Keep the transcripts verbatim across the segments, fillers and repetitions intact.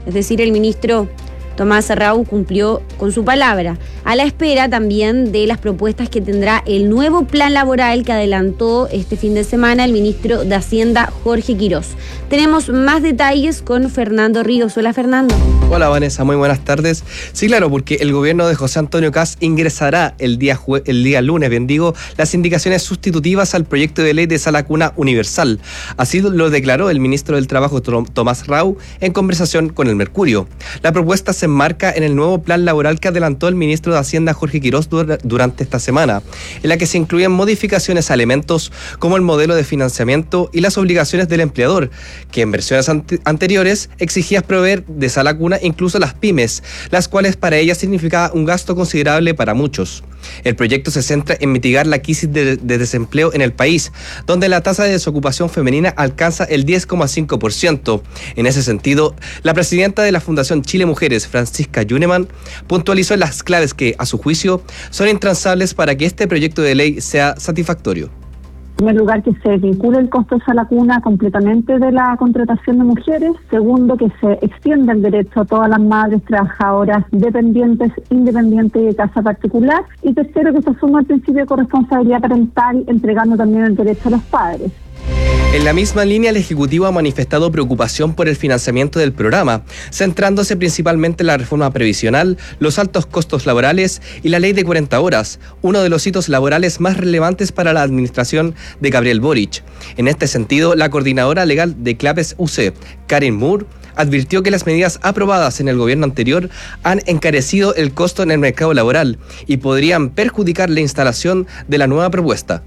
Es decir, el ministro Tomás Rau cumplió con su palabra, a la espera también de las propuestas que tendrá el nuevo plan laboral que adelantó este fin de semana el ministro de Hacienda, Jorge Quirós. Tenemos más detalles con Fernando Ríos. Hola, Fernando. Hola, Vanessa, muy buenas tardes. Sí, claro, porque el gobierno de José Antonio Kast ingresará el día, jue- el día lunes, bien digo, las indicaciones sustitutivas al proyecto de ley de sala cuna universal. Así lo declaró el ministro del Trabajo, Tomás Rau, en conversación con El Mercurio. La propuesta se enmarca en el nuevo plan laboral que adelantó el ministro de Hacienda, Jorge Quirós, dur- durante esta semana, en la que se incluyen modificaciones a elementos como el modelo de financiamiento y las obligaciones del empleador, que en versiones ante- anteriores exigía proveer de sala cuna incluso las pymes, las cuales para ellas significaba un gasto considerable para muchos. El proyecto se centra en mitigar la crisis de, de desempleo en el país, donde la tasa de desocupación femenina alcanza el diez coma cinco por ciento. En ese sentido, la presidenta de la Fundación Chile Mujeres, Francisca Yuneman, puntualizó las claves que, a su juicio, son intransables para que este proyecto de ley sea satisfactorio. En primer lugar, que se vincule el costo de sala cuna completamente de la contratación de mujeres. Segundo, que se extienda el derecho a todas las madres trabajadoras dependientes, independientes y de casa particular. Y tercero, que se asuma el principio de corresponsabilidad parental, entregando también el derecho a los padres. En la misma línea, el Ejecutivo ha manifestado preocupación por el financiamiento del programa, centrándose principalmente en la reforma previsional, los altos costos laborales y la ley de cuarenta horas, uno de los hitos laborales más relevantes para la administración de Gabriel Boric. En este sentido, la coordinadora legal de CLAPES U C, Karen Moore, advirtió que las medidas aprobadas en el gobierno anterior han encarecido el costo en el mercado laboral y podrían perjudicar la instalación de la nueva propuesta.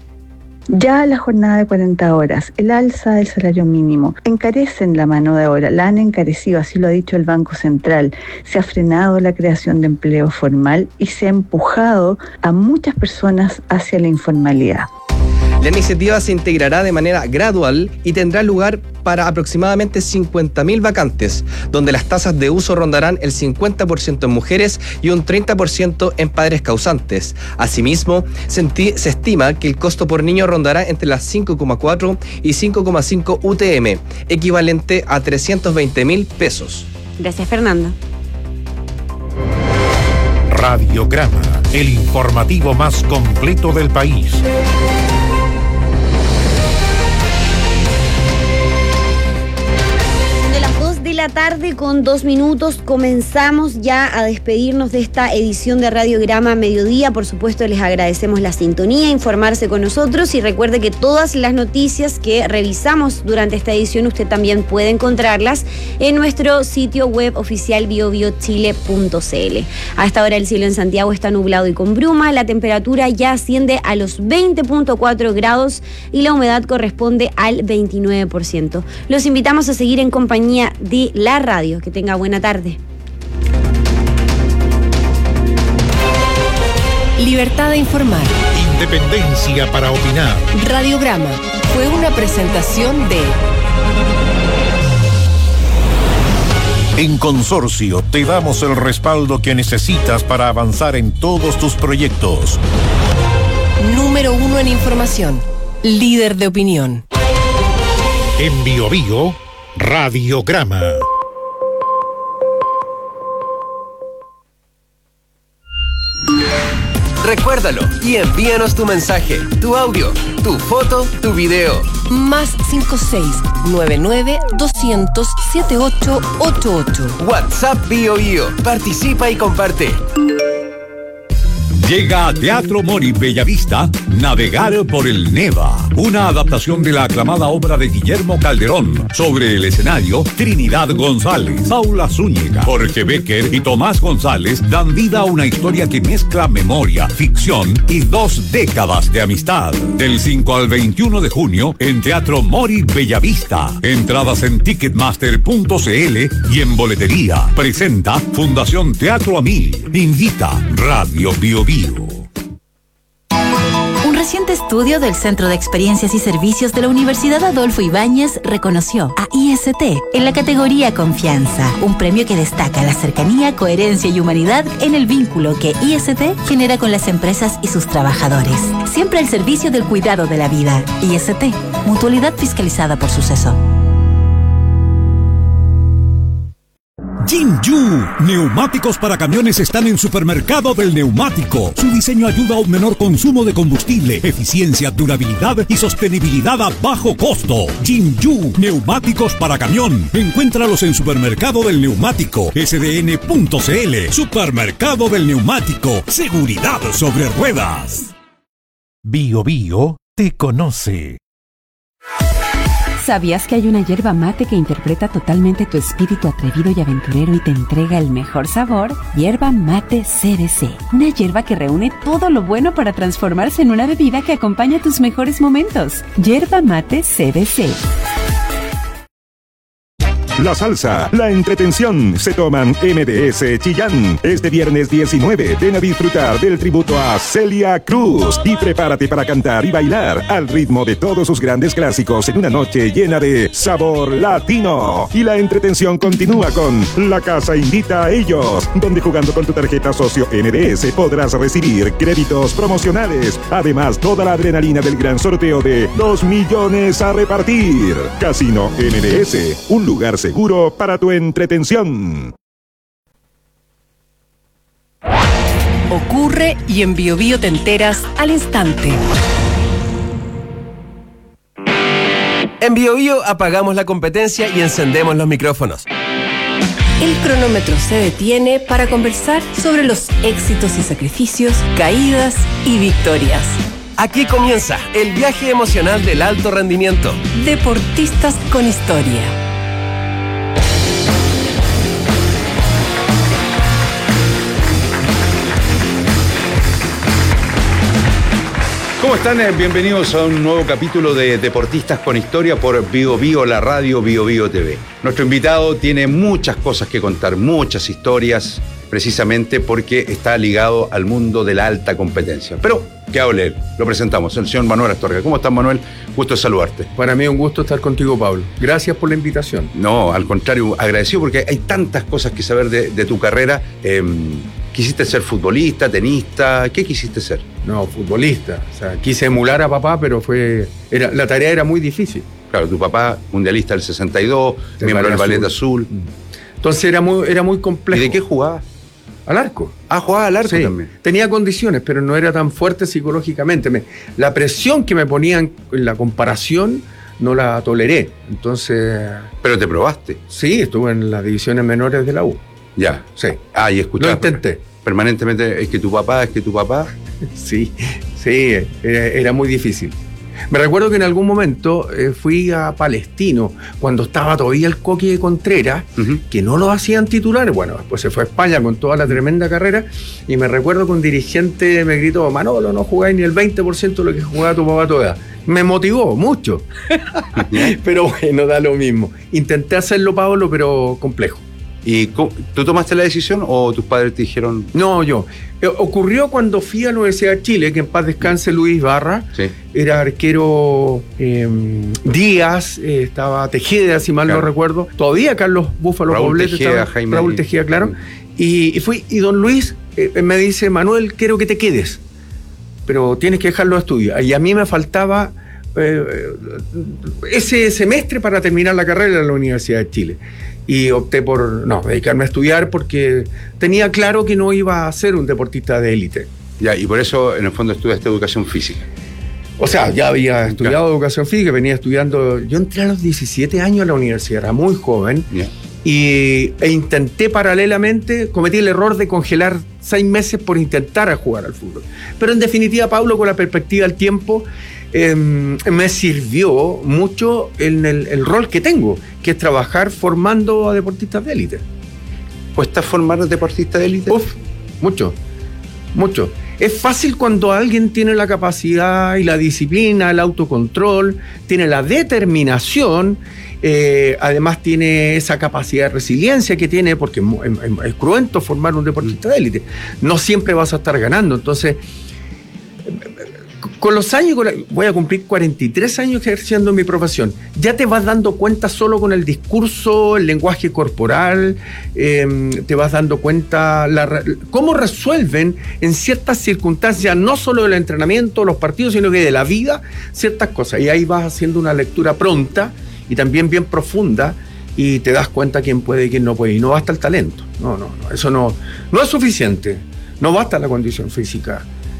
Ya la jornada de cuarenta horas, el alza del salario mínimo, encarecen la mano de obra, la han encarecido, así lo ha dicho el Banco Central. Se ha frenado la creación de empleo formal y se ha empujado a muchas personas hacia la informalidad. La iniciativa se integrará de manera gradual y tendrá lugar para aproximadamente cincuenta mil vacantes, donde las tasas de uso rondarán el cincuenta por ciento en mujeres y un treinta por ciento en padres causantes. Asimismo, se, enti- se estima que el costo por niño rondará entre las cinco coma cuatro y cinco coma cinco U T M, equivalente a trescientos veinte mil pesos. Gracias, Fernando. Radiograma, el informativo más completo del país. La tarde con dos minutos comenzamos ya a despedirnos de esta edición de Radiograma Mediodía. Por supuesto, les agradecemos la sintonía, informarse con nosotros y recuerde que todas las noticias que revisamos durante esta edición usted también puede encontrarlas en nuestro sitio web oficial bio bio chile punto c l. A esta hora el cielo en Santiago está nublado y con bruma, la temperatura ya asciende a los veinte punto cuatro grados y la humedad corresponde al veintinueve por ciento. Los invitamos a seguir en compañía de la radio. Que tenga buena tarde. Libertad de informar. Independencia para opinar. Radiograma fue una presentación de... En Consorcio te damos el respaldo que necesitas para avanzar en todos tus proyectos. Número uno en información. Líder de opinión. En Bio Bio, Radiograma. Recuérdalo y envíanos tu mensaje, tu audio, tu foto, tu video. Más cinco seis nueve nueve dos cero cero siete ocho ocho ocho. WhatsApp Bio Bio. Participa y comparte. Llega a Teatro Mori Bellavista, Navegar por el Neva, una adaptación de la aclamada obra de Guillermo Calderón. Sobre el escenario, Trinidad González, Paula Zúñiga, Jorge Becker y Tomás González dan vida a una historia que mezcla memoria, ficción y dos décadas de amistad. Del cinco al veintiuno de junio en Teatro Mori Bellavista. Entradas en ticketmaster punto c l y en boletería. Presenta Fundación Teatro a Mil. Invita Radio Bio Bio. Un reciente estudio del Centro de Experiencias y Servicios de la Universidad Adolfo Ibáñez reconoció a I S T en la categoría Confianza, un premio que destaca la cercanía, coherencia y humanidad en el vínculo que I S T genera con las empresas y sus trabajadores. Siempre al servicio del cuidado de la vida. I S T, mutualidad fiscalizada por Suceso. Jinju, neumáticos para camiones están en Supermercado del Neumático. Su diseño ayuda a un menor consumo de combustible, eficiencia, durabilidad y sostenibilidad a bajo costo. Jinju, neumáticos para camión. Encuéntralos en Supermercado del Neumático, s d n punto c l. Supermercado del Neumático, seguridad sobre ruedas. Bio Bio te conoce. ¿Sabías que hay una yerba mate que interpreta totalmente tu espíritu atrevido y aventurero y te entrega el mejor sabor? Yerba Mate C B C. Una yerba que reúne todo lo bueno para transformarse en una bebida que acompaña tus mejores momentos. Yerba Mate C B C. La salsa, la entretención se toman M D S Chillán. Este viernes diecinueve ven a disfrutar del tributo a Celia Cruz y prepárate para cantar y bailar al ritmo de todos sus grandes clásicos en una noche llena de sabor latino. Y la entretención continúa con La Casa Invita a Ellos, donde jugando con tu tarjeta socio M D S podrás recibir créditos promocionales. Además, toda la adrenalina del gran sorteo de dos millones a repartir. Casino M D S, un lugar seguro para tu entretención. Ocurre y en Bio Bio te enteras al instante. En Bio Bio apagamos la competencia y encendemos los micrófonos. El cronómetro se detiene para conversar sobre los éxitos y sacrificios, caídas y victorias. Aquí comienza el viaje emocional del alto rendimiento. Deportistas con historia. ¿Cómo están? Bienvenidos a un nuevo capítulo de Deportistas con Historia por Bio Bio, la radio Bio Bio T V. Nuestro invitado tiene muchas cosas que contar, muchas historias, precisamente porque está ligado al mundo de la alta competencia. Pero, ¿qué hable él? Lo presentamos, el señor Manuel Astorga. ¿Cómo estás, Manuel? Gusto de saludarte. Para mí es un gusto estar contigo, Pablo. Gracias por la invitación. No, al contrario, agradecido porque hay tantas cosas que saber de, de tu carrera. Eh, ¿Quisiste ser futbolista, tenista? ¿Qué quisiste ser? No, futbolista. O sea, quise emular a papá, pero fue era, la tarea era muy difícil. Claro, tu papá, mundialista del sesenta y dos, de miembro del Ballet Azul. Entonces era muy, era muy complejo. ¿Y de qué jugabas? Al arco. Ah, jugaba al arco sí, también. Tenía condiciones, pero no era tan fuerte psicológicamente. Me, la presión que me ponían en la comparación no la toleré. Entonces... ¿Pero te probaste? Sí, estuve en las divisiones menores de la U. Ya. Sí. Ah, y escuchaba. Lo intenté. Permanentemente, es que tu papá, es que tu papá. Sí, sí, era, era muy difícil. Me recuerdo que en algún momento eh, fui a Palestino, cuando estaba todavía el Coqui de Contreras, uh-huh. que no lo hacían titular. Bueno, después se fue a España con toda la tremenda carrera, y me recuerdo que un dirigente me gritó: Manolo, no jugáis ni el veinte por ciento de lo que jugaba tu papá toda. Me motivó mucho. Pero bueno, da lo mismo. Intenté hacerlo, Pablo, pero complejo. ¿Y tú tomaste la decisión o tus padres te dijeron? No, yo. Eh, ocurrió cuando fui a la Universidad de Chile, que en paz descanse Luis Barra. Sí. Era arquero eh, Díaz, eh, estaba Tejeda, si mal claro. no recuerdo. Todavía Carlos Búfalo Poblete. Tejeda, estaba, Jaime. Raúl Tejeda, claro. Y, y fui, y don Luis eh, me dice: Manuel, quiero que te quedes, pero tienes que dejar los estudios. Y a mí me faltaba eh, ese semestre para terminar la carrera en la Universidad de Chile. Y opté por no dedicarme a estudiar porque tenía claro que no iba a ser un deportista de élite. Ya, y por eso en el fondo estudiaste educación física. O sea, ya había estudiado claro. educación física, venía estudiando. Yo entré a los diecisiete años a la universidad, era muy joven. Yeah. Y, e intenté paralelamente, cometí el error de congelar seis meses por intentar a jugar al fútbol. Pero en definitiva, Pablo, con la perspectiva del tiempo, Eh, me sirvió mucho en el, el rol que tengo, que es trabajar formando a deportistas de élite. ¿Cuesta formar a deportistas de élite? Uf, mucho, mucho. Es fácil cuando alguien tiene la capacidad y la disciplina, el autocontrol, tiene la determinación, eh, además tiene esa capacidad de resiliencia que tiene, porque es, es, es cruento formar un deportista de élite. No siempre vas a estar ganando, entonces... Con los años, con la, voy a cumplir cuarenta y tres años ejerciendo mi profesión, ya te vas dando cuenta solo con el discurso, el lenguaje corporal, eh, te vas dando cuenta la, cómo resuelven en ciertas circunstancias, no solo del entrenamiento, los partidos, sino que de la vida, ciertas cosas. Y ahí vas haciendo una lectura pronta y también bien profunda y te das cuenta quién puede y quién no puede. Y no basta el talento. No, no, no. Eso no, no es suficiente. No basta la condición física.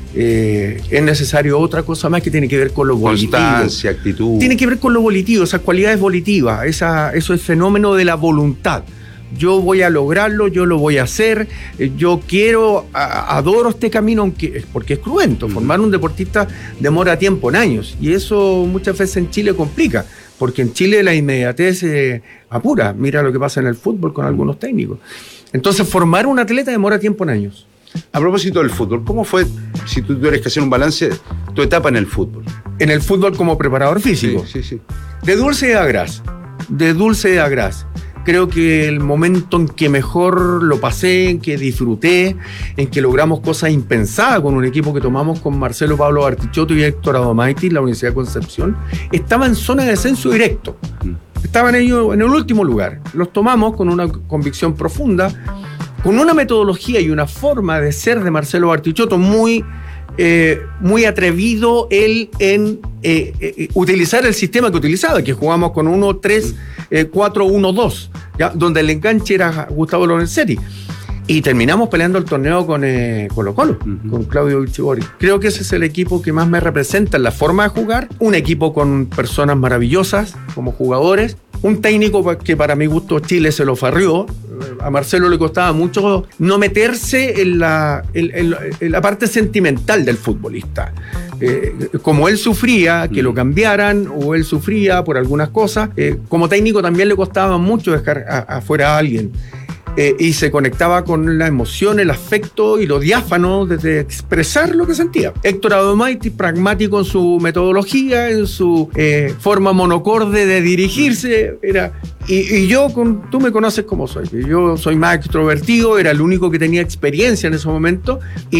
Eh, es necesario otra cosa más que tiene que ver con lo volitivo. Constancia, actitud. Tiene que ver con lo volitivo, esas cualidades volitivas, esa, eso es fenómeno de la voluntad. Yo voy a lograrlo, yo lo voy a hacer, eh, yo quiero, a, adoro este camino, aunque, porque es cruento. Formar un deportista demora tiempo, en años, y eso muchas veces en Chile complica, porque en Chile la inmediatez eh, apura. Mira lo que pasa en el fútbol con algunos técnicos. Entonces, formar un atleta demora tiempo, en años. A propósito del fútbol, ¿cómo fue, si tú tuvieras que hacer un balance, tu etapa en el fútbol? En el fútbol como preparador físico. Sí, sí, sí. De dulce a gras. De dulce a gras. Creo que el momento en que mejor lo pasé, en que disfruté, en que logramos cosas impensadas con un equipo que tomamos con Marcelo Pablo Bartichotto y Héctor Adomaitis, la Universidad de Concepción, estaba en zona de descenso directo. Estaban ellos en el último lugar. Los tomamos con una convicción profunda, con una metodología y una forma de ser de Marcelo Bartichotto muy, eh, muy atrevido él en eh, eh, utilizar el sistema que utilizaba, que jugamos con uno tres cuatro uno dos, ¿ya? Donde el enganche era Gustavo Lorenzetti. Y terminamos peleando el torneo con eh, Colo Colo, uh-huh. con Claudio Vichibori. Creo que ese es el equipo que más me representa en la forma de jugar. Un equipo con personas maravillosas como jugadores. Un técnico que para mi gusto Chile se lo farrió. A Marcelo le costaba mucho no meterse en la, en, en, en la parte sentimental del futbolista. Eh, como él sufría que lo cambiaran, o él sufría por algunas cosas, eh, como técnico también le costaba mucho dejar a, afuera a alguien. Eh, y se conectaba con la emoción, el afecto y lo diáfano de expresar lo que sentía. Héctor Adomaitis, pragmático en su metodología, en su eh, forma monocorde de dirigirse, era... Y, y yo, con, tú me conoces como soy, yo soy más extrovertido, era el único que tenía experiencia en ese momento,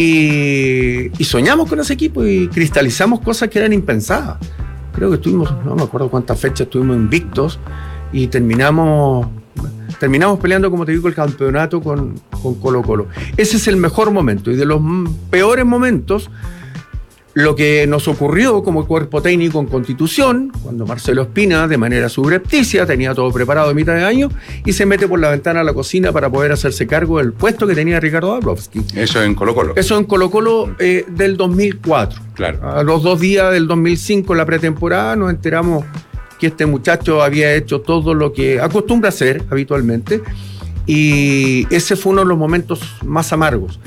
y, y soñamos con ese equipo y cristalizamos cosas que eran impensadas. Creo que estuvimos, no me acuerdo cuántas fechas estuvimos invictos, y terminamos... Terminamos peleando, como te digo, el campeonato con, con Colo Colo. Ese es el mejor momento. Y de los peores momentos, lo que nos ocurrió como cuerpo técnico en Constitución, cuando Marcelo Espina, de manera subrepticia, tenía todo preparado a mitad de año y se mete por la ventana a la cocina para poder hacerse cargo del puesto que tenía Ricardo Dabrowski. Eso en Colo Colo. Eso en Colo Colo eh, del dos mil cuatro. Claro. A los dos días del dos mil cinco, en la pretemporada, nos enteramos que este muchacho había hecho todo lo que acostumbra hacer habitualmente, y ese fue uno de los momentos más amargos.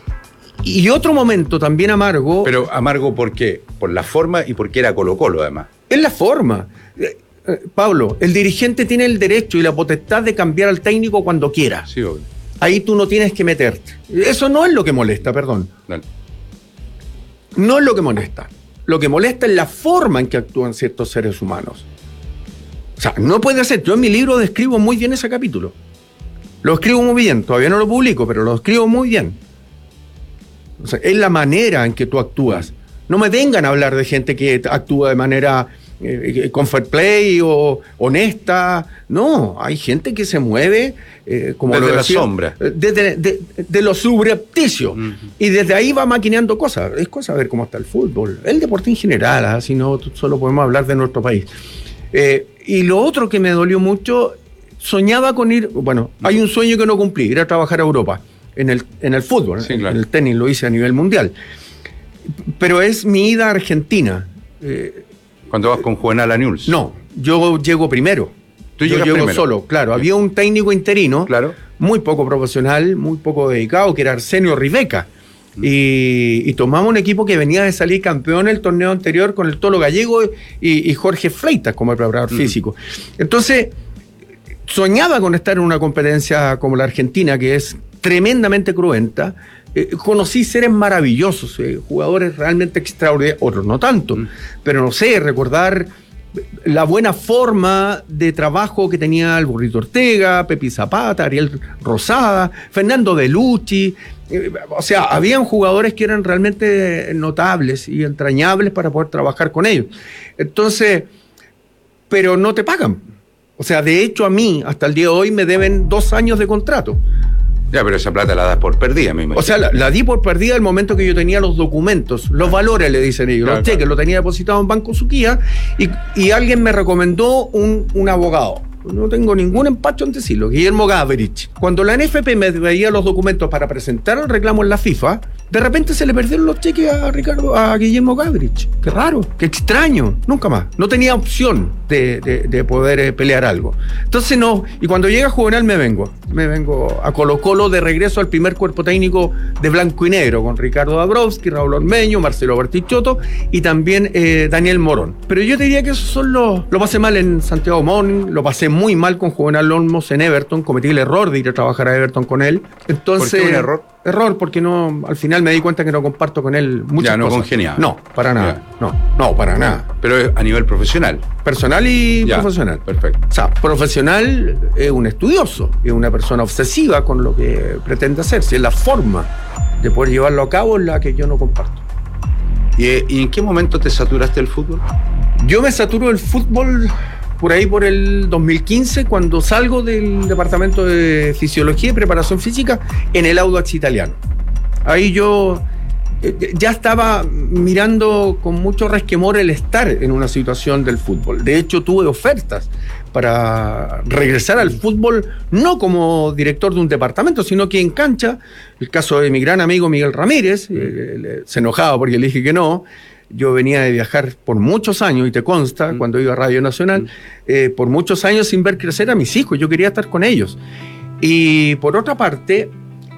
Y otro momento también amargo... Pero amargo, ¿por qué? Por la forma y porque era Colo Colo, además. Es la forma. Eh, eh, Pablo, el dirigente tiene el derecho y la potestad de cambiar al técnico cuando quiera. Sí, obvio. Ahí tú no tienes que meterte. Eso no es lo que molesta, perdón. Dale. No es lo que molesta. Lo que molesta es la forma en que actúan ciertos seres humanos. O sea, no puede ser. Yo en mi libro describo muy bien ese capítulo. Lo escribo muy bien. Todavía no lo publico, pero lo escribo muy bien. O sea, es la manera en que tú actúas. No me vengan a hablar de gente que actúa de manera eh, con fair play o honesta. No, hay gente que se mueve eh, como desde lo la decía, sombra. Desde de, de lo subrepticio. Uh-huh. Y desde ahí va maquineando cosas. Es cosa de ver cómo está el fútbol. El deporte en general, así no solo podemos hablar de nuestro país. Eh, y lo otro que me dolió mucho, soñaba con ir, bueno, hay un sueño que no cumplí, ir a trabajar a Europa, en el, en el fútbol, sí, en, claro. en el tenis lo hice a nivel mundial. Pero es mi ida a Argentina. Eh, ¿Cuando vas con Juvenal a Newell's? No, yo llego primero. ¿Tú yo llegas llego primero? solo, claro. Había un técnico interino, claro, muy poco profesional, muy poco dedicado, que era Arsenio Riveca. Y, y tomamos un equipo que venía de salir campeón el torneo anterior con el Tolo Gallego y, y Jorge Fleitas como el preparador mm. físico. Entonces, soñaba con estar en una competencia como la Argentina, que es tremendamente cruenta. Eh, conocí seres maravillosos, eh, jugadores realmente extraordinarios, otros no tanto, mm. pero no sé, recordar la buena forma de trabajo que tenía el Burrito Ortega, Pepi Zapata, Ariel Rosada, Fernando Delucci. Eh, o sea, habían jugadores que eran realmente notables y entrañables para poder trabajar con ellos. Entonces, pero no te pagan. O sea, de hecho a mí, hasta el día de hoy, me deben dos años de contrato. Ya, pero esa plata la das por perdida, me imagino. O sea, la, la di por perdida el momento que yo tenía los documentos, los valores, le dicen ellos, claro, los cheques, claro. Lo tenía depositado en Banco Suquía y, y alguien me recomendó un, un abogado. no tengo ningún empacho en decirlo, Guillermo Gabrich. Cuando la N F P me veía los documentos para presentar el reclamo en la FIFA, de repente se le perdieron los cheques a Ricardo, a Guillermo Gabrich. Qué raro, qué extraño, nunca más. No tenía opción de, de, de poder eh, pelear algo. Entonces no, y cuando llega Juvenal me vengo, me vengo a Colo Colo de regreso al primer cuerpo técnico de blanco y negro, con Ricardo Dabrowski, Raúl Ormeño, Marcelo Bartichotto y también eh, Daniel Morón. Pero yo diría que esos son los... Lo pasé mal en Santiago Morning, lo pasé muy mal con Juvenal Olmos en Everton, cometí el error de ir a trabajar a Everton con él. Entonces, ¿por qué un error? Error, porque no, al final me di cuenta que no comparto con él muchas ya, no cosas. congeniaba. No, para nada. Ya. No, no, para nada. Pero a nivel profesional. Personal y ya, profesional. Perfecto. O sea, profesional es un estudioso, es una persona obsesiva con lo que pretende hacer. Si es la forma de poder llevarlo a cabo es la que yo no comparto. ¿Y, y en qué momento te saturaste del fútbol? Yo me saturo del fútbol por ahí por el dos mil quince, cuando salgo del departamento de fisiología y preparación física en el Audax Italiano. Ahí yo eh, ya estaba mirando con mucho resquemor el estar en una situación del fútbol. De hecho, tuve ofertas para regresar al fútbol, no como director de un departamento, sino que en cancha. El caso de mi gran amigo Miguel Ramírez, eh, se enojaba porque le dije que no. Yo venía de viajar por muchos años, y te consta, mm. cuando iba a Radio Nacional, mm. eh, por muchos años sin ver crecer a mis hijos. Yo quería estar con ellos. Y por otra parte,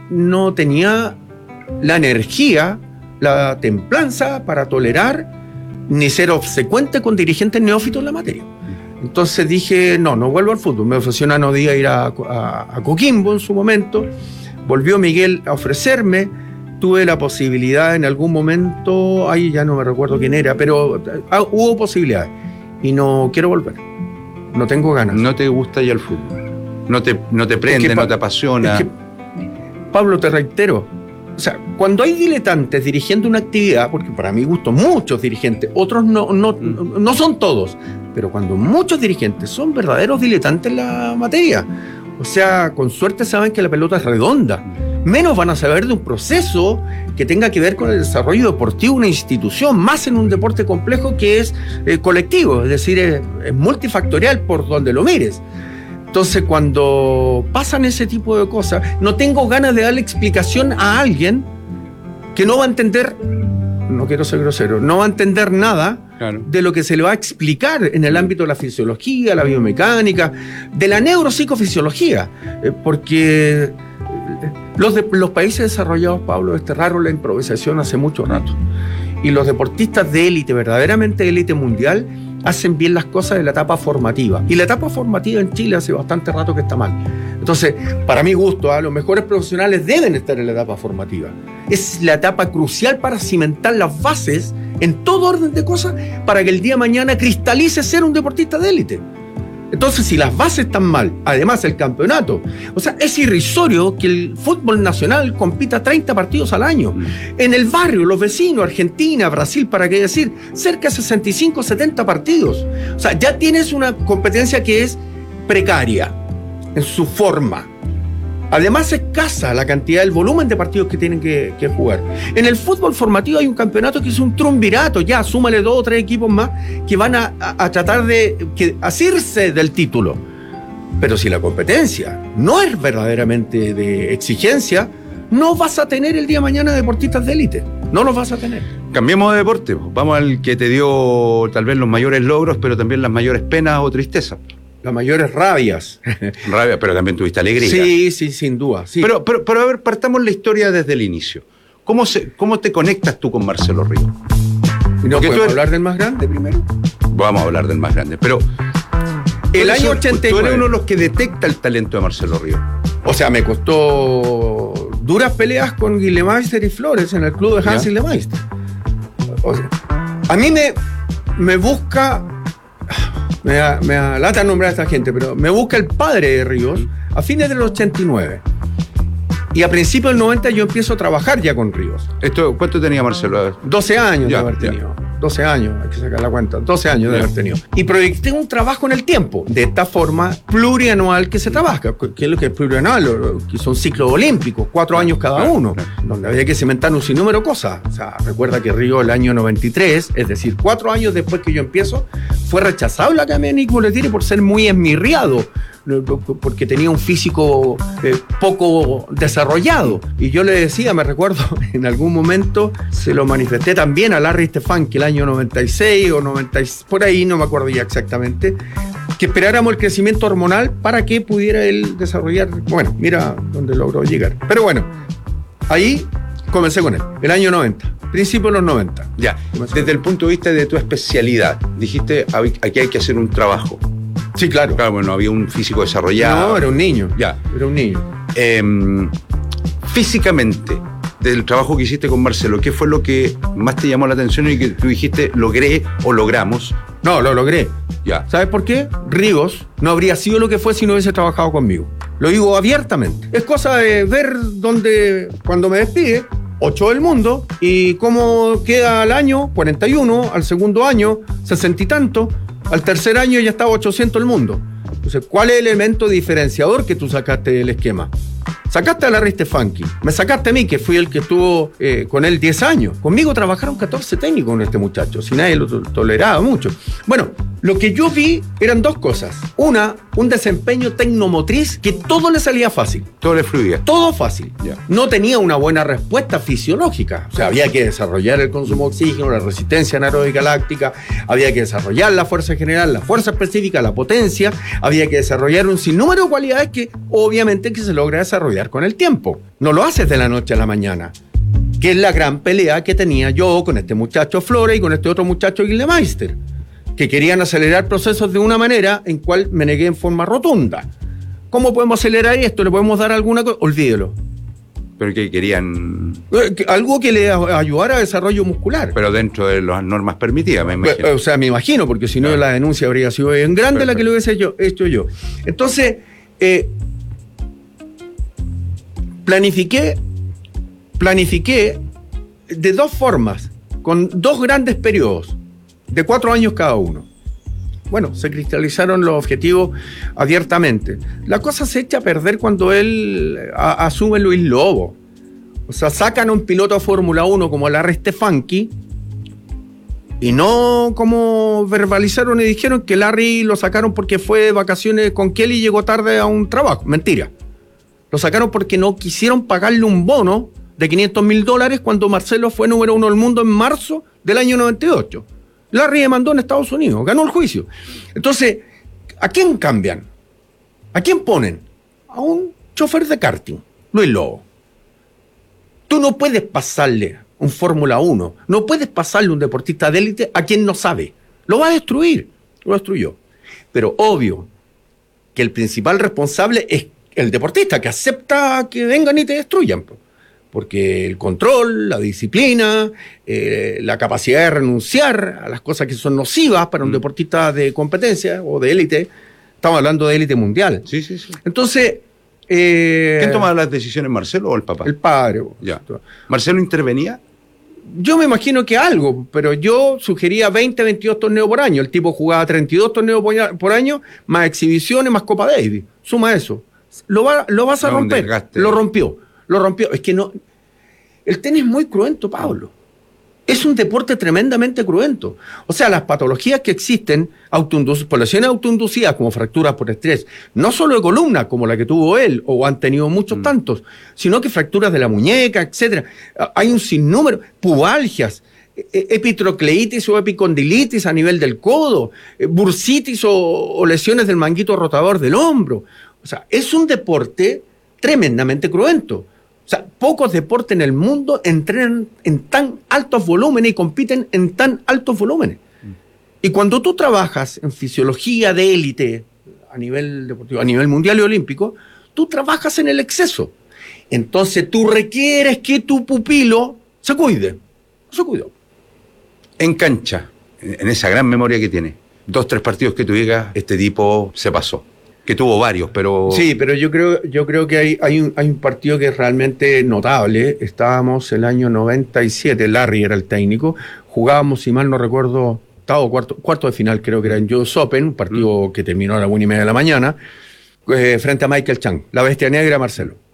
no tenía la energía, la templanza para tolerar ni ser obsecuente con dirigentes neófitos en la materia. Entonces dije, no, no vuelvo al fútbol. Me ofreció una Nodía ir a, a, a Coquimbo en su momento. Volvió Miguel a ofrecerme. Tuve la posibilidad en algún momento, ahí ya no me recuerdo quién era, pero ah, hubo posibilidades. Y no quiero volver. No tengo ganas. ¿No te gusta ya el fútbol? ¿No te, no te prende, es que, no te apasiona? Es que, Pablo, te reitero, o sea, cuando hay diletantes dirigiendo una actividad, porque para mi gusto muchos dirigentes, otros no, no, mm. no son todos, pero cuando muchos dirigentes son verdaderos diletantes en la materia, o sea, con suerte saben que la pelota es redonda, menos van a saber de un proceso que tenga que ver con el desarrollo deportivo de una institución, más en un deporte complejo que es eh, colectivo, es decir, es, es multifactorial por donde lo mires. Entonces, cuando pasan ese tipo de cosas, no tengo ganas de darle explicación a alguien que no va a entender, no quiero ser grosero, no va a entender nada claro. de lo que se le va a explicar en el ámbito de la fisiología, la biomecánica, de la neuropsicofisiología, eh, porque los, de, los países desarrollados, Pablo, desterraron la improvisación hace mucho rato. Y los deportistas de élite, verdaderamente de élite mundial, hacen bien las cosas en la etapa formativa. Y la etapa formativa en Chile hace bastante rato que está mal. Entonces, para mi gusto, ¿eh? los mejores profesionales deben estar en la etapa formativa. Es la etapa crucial para cimentar las bases en todo orden de cosas para que el día de mañana cristalice ser un deportista de élite. Entonces, si las bases están mal, además el campeonato, o sea, es irrisorio que el fútbol nacional compita treinta partidos al año. Mm. En el barrio, los vecinos, Argentina, Brasil, para qué decir, cerca de sesenta y cinco, setenta partidos. O sea, ya tienes una competencia que es precaria en su forma. Además, escasa la cantidad, el volumen de partidos que tienen que, que jugar. En el fútbol formativo hay un campeonato que es un triunvirato, ya, súmale dos o tres equipos más que van a, a, a tratar de que, asirse del título. Pero si la competencia no es verdaderamente de exigencia, no vas a tener el día de mañana deportistas de élite. No los vas a tener. Cambiemos de deporte. Vamos al que te dio tal vez los mayores logros, pero también las mayores penas o tristezas. Las mayores rabias. Rabia, pero también tuviste alegría. Sí, sí, sin duda. Sí. Pero, pero, pero a ver, partamos la historia desde el inicio. ¿Cómo, se, cómo te conectas tú con Marcelo Ríos? ¿No podemos eres... hablar del más grande primero? Vamos a hablar del más grande, pero... El año ochenta y nueve. Tú eres uno de los que detecta el talento de Marcelo Ríos. O sea, me costó duras peleas con Guillemeister y Flores en el club de Hans Guillemeister. O sea, a mí me, me busca... Me da, me da lata nombrar a esta gente, pero me busca el padre de Ríos a fines del ochenta y nueve. Y a principios del noventa yo empiezo a trabajar ya con Ríos. Esto, ¿cuánto tenía Marcelo? doce años ya, de haber tenido. Ya. doce años, hay que sacar la cuenta. doce años ya. de haber tenido. Y proyecté un trabajo en el tiempo, de esta forma plurianual que se trabaja. ¿Qué es lo que es plurianual? Que son ciclos olímpicos, cuatro años cada uno, donde había que cimentar un sinnúmero de cosas. O sea, recuerda que Ríos el año noventa y tres, es decir, cuatro años después que yo empiezo, fue rechazado en la Academia Nick Bollettieri por ser muy esmirriado, porque tenía un físico eh, poco desarrollado. Y yo le decía, me recuerdo, en algún momento se lo manifesté también a Larry Stefanski el año noventa y seis o noventa, por ahí, no me acuerdo ya exactamente, que esperáramos el crecimiento hormonal para que pudiera él desarrollar. Bueno, mira dónde logró llegar. Pero bueno, ahí comencé con él, el año noventa, principio de los noventa. Ya, desde el punto de vista de tu especialidad, dijiste, aquí hay que hacer un trabajo. Sí, claro. Claro, bueno, había un físico desarrollado. No, era un niño. Ya. Era un niño. Eh, físicamente, del trabajo que hiciste con Marcelo, ¿qué fue lo que más te llamó la atención y que tú dijiste, logré o logramos? No, lo logré. Ya. ¿Sabes por qué? Ríos no habría sido lo que fue si no hubiese trabajado conmigo. Lo digo abiertamente. Es cosa de ver dónde, cuando me despide, ocho del mundo, y cómo queda al año, cuarenta y uno, al segundo año, sesenta y tanto, al tercer año ya estaba ochocientos el mundo. Entonces, ¿cuál es el elemento diferenciador que tú sacaste del esquema? Sacaste a Larry Stefanski, me sacaste a mí, que fui el que estuvo eh, con él diez años. Conmigo trabajaron catorce técnicos con este muchacho, si nadie lo to- toleraba mucho. Bueno, lo que yo vi eran dos cosas. Una, un desempeño tecnomotriz que todo le salía fácil. Todo le fluía. Todo fácil. Ya. No tenía una buena respuesta fisiológica. O sea, había que desarrollar el consumo de oxígeno, la resistencia anaeróbica láctica, había que desarrollar la fuerza general, la fuerza específica, la potencia, había que desarrollar un sinnúmero de cualidades que obviamente que se logra desarrollar con el tiempo. No lo haces de la noche a la mañana, que es la gran pelea que tenía yo con este muchacho Flores y con este otro muchacho Gildemeister, que querían acelerar procesos de una manera en cual me negué en forma rotunda. ¿Cómo podemos acelerar esto? ¿Le podemos dar alguna cosa? Olvídelo. Pero que querían... Eh, algo que le a- ayudara a desarrollo muscular. Pero dentro de las normas permitidas, me imagino. O sea, me imagino, porque si no la denuncia habría sido en grande la que lo hubiese yo, hecho yo. Entonces, eh, planifiqué, planifiqué de dos formas, con dos grandes periodos, de cuatro años cada uno. Bueno, se cristalizaron los objetivos abiertamente. La cosa se echa a perder cuando él a, asume Luis Lobo. O sea, sacan a un piloto de Fórmula uno como Larry Stefanski y no como verbalizaron y dijeron que Larry lo sacaron porque fue de vacaciones con Kelly y llegó tarde a un trabajo. Mentira. Lo sacaron porque no quisieron pagarle un bono de quinientos mil dólares cuando Marcelo fue número uno del mundo en marzo del año noventa y ocho. Larry demandó en Estados Unidos, ganó el juicio. Entonces, ¿a quién cambian? ¿A quién ponen? A un chofer de karting, Luis Lobo. Tú no puedes pasarle un Fórmula uno, no puedes pasarle un deportista de élite a quien no sabe. Lo va a destruir, lo destruyó. Pero obvio que el principal responsable es el deportista, que acepta que vengan y te destruyan. Porque el control, la disciplina, eh, la capacidad de renunciar a las cosas que son nocivas para un mm. deportista de competencia o de élite, estamos hablando de élite mundial. Sí, sí, sí. Entonces... Eh, ¿quién tomaba las decisiones, Marcelo o el papá? El padre. Ya. ¿Marcelo intervenía? Yo me imagino que algo, pero yo sugería veinte, veintidós torneos por año. El tipo jugaba treinta y dos torneos por año, más exhibiciones, más Copa Davis. Suma eso. Lo, va, lo vas a no, romper. Lo rompió. Lo rompió. Es que no... El tenis es muy cruento, Pablo. Es un deporte tremendamente cruento. O sea, las patologías que existen, autoinduc- por lesiones autoinducidas como fracturas por estrés, no solo de columna, como la que tuvo él, o han tenido muchos mm. tantos, sino que fracturas de la muñeca, etcétera. Hay un sinnúmero, pubalgias, epitrocleitis o epicondilitis a nivel del codo, bursitis o, o lesiones del manguito rotador del hombro. O sea, es un deporte tremendamente cruento. O sea, pocos deportes en el mundo entrenan en tan altos volúmenes y compiten en tan altos volúmenes. Mm. Y cuando tú trabajas en fisiología de élite a nivel deportivo, a nivel mundial y olímpico, tú trabajas en el exceso. Entonces tú requieres que tu pupilo se cuide. Se cuidó. En cancha, en esa gran memoria que tiene, dos, tres partidos que tú digas, este tipo se pasó. Que tuvo varios, pero... Sí, pero yo creo, yo creo que hay, hay, un, hay un partido que es realmente notable. Estábamos el año noventa y siete, Larry era el técnico, jugábamos, si mal no recuerdo, octavo, cuarto, cuarto de final, creo que era en U S Open, un partido mm. que terminó a la una y media de la mañana, eh, frente a Michael Chang, la bestia negra Marcelo.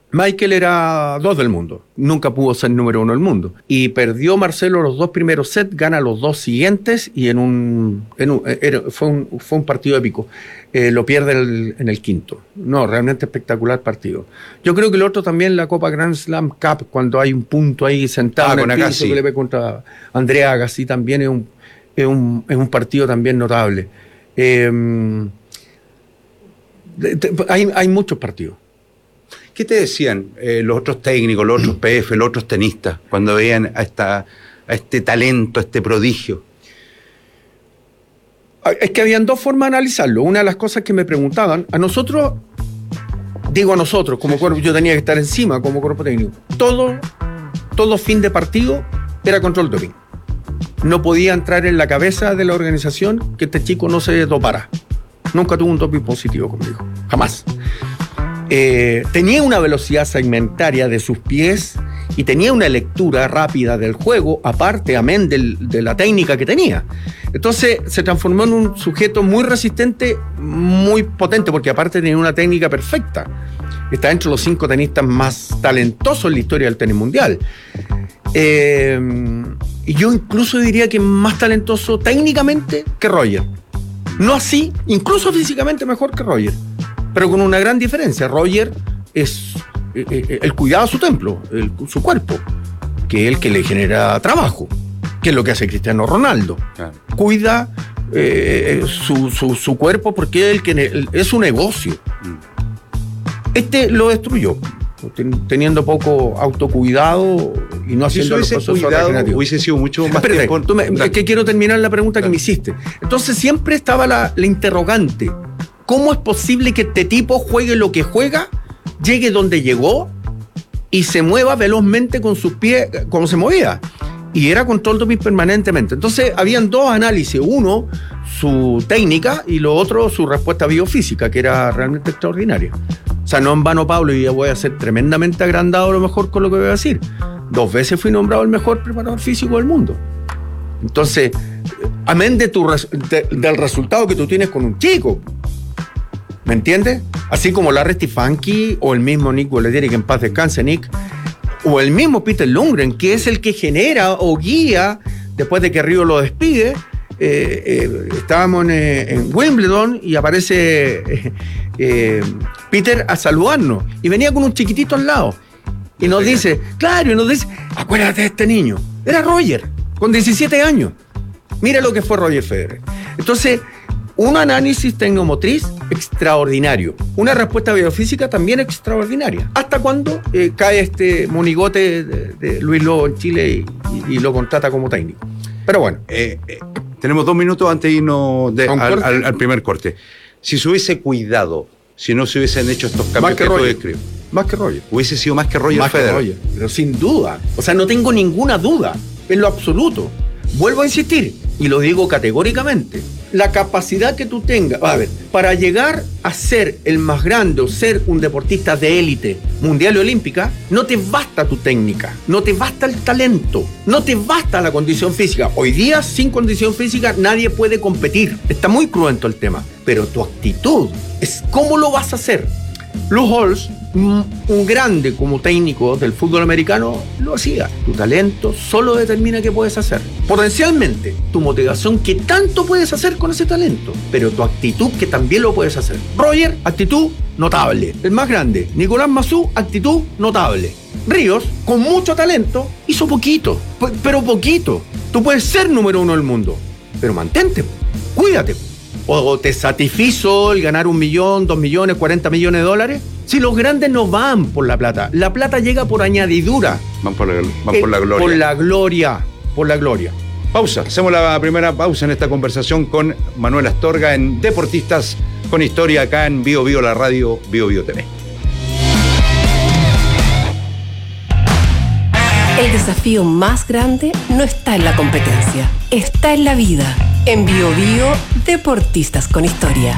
Michael era dos del mundo, nunca pudo ser número uno del mundo. Y perdió Marcelo los dos primeros sets, gana los dos siguientes y en un, en un, era, fue, un fue un partido épico. Eh, lo pierde el, en el quinto. No, realmente espectacular partido. Yo creo que el otro también, la Copa Grand Slam Cup, cuando hay un punto ahí sentado ah, en el piso que le ve contra Andrea Agassi, también es un, es un, es un partido también notable. Eh, de, de, hay, hay muchos partidos. ¿Qué te decían eh, los otros técnicos, los otros P F, los otros tenistas, cuando veían a, esta, a este talento, a este prodigio? Es que habían dos formas de analizarlo. Una de las cosas que me preguntaban, a nosotros, digo a nosotros, como cuerpo, yo tenía que estar encima como cuerpo técnico. Todo, todo fin de partido era control doping. No podía entrar en la cabeza de la organización que este chico no se dopara. Nunca tuvo un doping positivo conmigo, jamás. Eh, tenía una velocidad segmentaria de sus pies y tenía una lectura rápida del juego, aparte, amén, del, de la técnica que tenía. Entonces se transformó en un sujeto muy resistente, muy potente, porque aparte tenía una técnica perfecta. Está entre los cinco tenistas más talentosos en la historia del tenis mundial. Eh, y yo incluso diría que más talentoso técnicamente que Roger. No así, incluso físicamente mejor que Roger. Pero con una gran diferencia. Roger es eh, el cuidado de su templo, el, su cuerpo, que es el que le genera trabajo, que es lo que hace Cristiano Ronaldo. Claro. Cuida eh, su, su, su cuerpo porque es, el que, el, es su negocio. Mm. Este lo destruyó, teniendo poco autocuidado y no haciendo si los procesos recreativos. Hubiese sido mucho más Espérate, tiempo. Tú me, es que quiero terminar la pregunta claro. que me hiciste. Entonces siempre estaba la, la interrogante. ¿Cómo es posible que este tipo juegue lo que juega, llegue donde llegó y se mueva velozmente con sus pies como se movía? Y era control doping permanentemente. Entonces, habían dos análisis. Uno, su técnica, y lo otro, su respuesta biofísica, que era realmente extraordinaria. O sea, no en vano, Pablo, y ya voy a ser tremendamente agrandado a lo mejor con lo que voy a decir. Dos veces fui nombrado el mejor preparador físico del mundo. Entonces, amén de tu res- de, del resultado que tú tienes con un chico. ¿Me entiendes? Así como Larry Stefanski o el mismo Nick Bollettieri, que en paz descanse Nick, o el mismo Peter Lundgren, que es el que genera o guía, después de que Río lo despide. Eh, eh, estábamos en, eh, en Wimbledon y aparece eh, eh, Peter a saludarnos y venía con un chiquitito al lado y nos dice, claro, y nos dice, acuérdate de este niño, era Roger, con diecisiete años. Mira lo que fue Roger Federer. Entonces, un análisis tecnomotriz extraordinario. Una respuesta biofísica también extraordinaria. Hasta cuando eh, cae este monigote de, de Luis Lobo en Chile y, y, y lo contrata como técnico. Pero bueno. Eh, eh, tenemos dos minutos antes de irnos de, al, al, al primer corte. Si se hubiese cuidado, si no se hubiesen hecho estos cambios más que, que Roger. tú describes. Más que Roger. Hubiese sido más que Roger más Federer. Que Roger, pero sin duda. O sea, no tengo ninguna duda. En lo absoluto. Vuelvo a insistir, y lo digo categóricamente. La capacidad que tú tengas, a ver, para llegar a ser el más grande o ser un deportista de élite mundial y olímpica, no te basta tu técnica, no te basta el talento, no te basta la condición física. Hoy día, sin condición física, nadie puede competir. Está muy cruento el tema, pero tu actitud es cómo lo vas a hacer. Lou Holtz, un grande como técnico del fútbol americano, lo hacía. Tu talento solo determina qué puedes hacer. Potencialmente, tu motivación, qué tanto puedes hacer con ese talento, pero tu actitud, que también lo puedes hacer. Roger, actitud notable. El más grande, Nicolás Massú, actitud notable. Ríos, con mucho talento, hizo poquito, pero poquito. Tú puedes ser número uno del mundo, pero mantente, cuídate. ¿O te satisfizo el ganar un millón, dos millones, cuarenta millones de dólares? Si los grandes no van por la plata, la plata llega por añadidura. Van por la, van por la gloria. Por la gloria, por la gloria. Pausa, hacemos la primera pausa en esta conversación con Manuel Astorga en Deportistas con Historia, acá en Bio Bio, la radio Bio Bio T V. El desafío más grande no está en la competencia, está en la vida. En Bio Bio, Deportistas con Historia.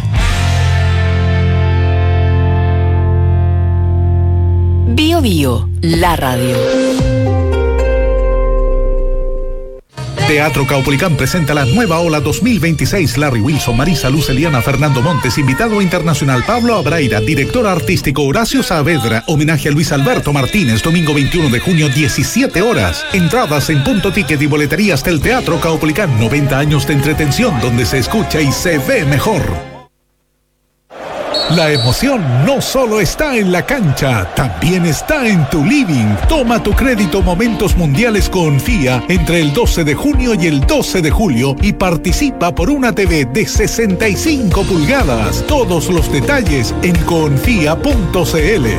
Bio Bio, la radio. Teatro Caupolicán presenta la nueva ola dos mil veintiséis. Larry Wilson, Marisa Luz, Eliana, Fernando Montes, invitado internacional Pablo Abraira, director artístico Horacio Saavedra, homenaje a Luis Alberto Martínez, domingo veintiuno de junio, diecisiete horas. Entradas en Punto Ticket y boleterías del Teatro Caupolicán. noventa años de entretención donde se escucha y se ve mejor. La emoción no solo está en la cancha, también está en tu living. Toma tu crédito Momentos Mundiales Confía entre el doce de junio y el doce de julio y participa por una T V de sesenta y cinco pulgadas. Todos los detalles en confía punto cl.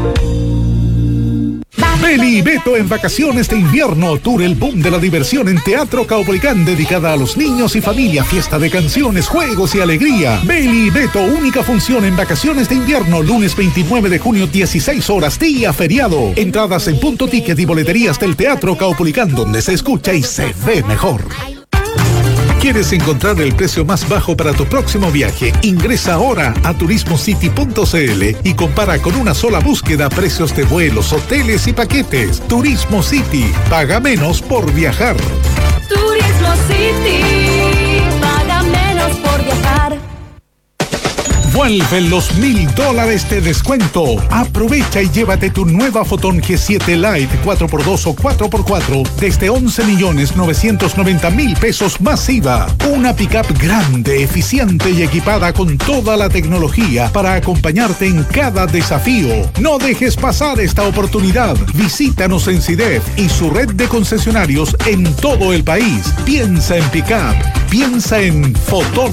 Beli y Beto en vacaciones de invierno. Tour El Boom de la Diversión en Teatro Caupolicán, dedicada a los niños y familia. Fiesta de canciones, juegos y alegría. Beli y Beto, única función en vacaciones de invierno. Lunes veintinueve de junio, dieciséis horas, día feriado. Entradas en Punto Ticket y boleterías del Teatro Caupolicán, donde se escucha y se ve mejor. ¿Quieres encontrar el precio más bajo para tu próximo viaje? Ingresa ahora a turismo city punto cl y compara con una sola búsqueda precios de vuelos, hoteles y paquetes. Turismo City, paga menos por viajar. Turismo City, paga menos por viajar. Vuelven los mil dólares de descuento. Aprovecha y llévate tu nueva Fotón G siete Lite cuatro por dos o cuatro por cuatro desde once millones novecientos noventa mil pesos más I V A. Una pickup grande, eficiente y equipada con toda la tecnología para acompañarte en cada desafío. No dejes pasar esta oportunidad. Visítanos en CIDEF y su red de concesionarios en todo el país. Piensa en pickup. Piensa en Fotón.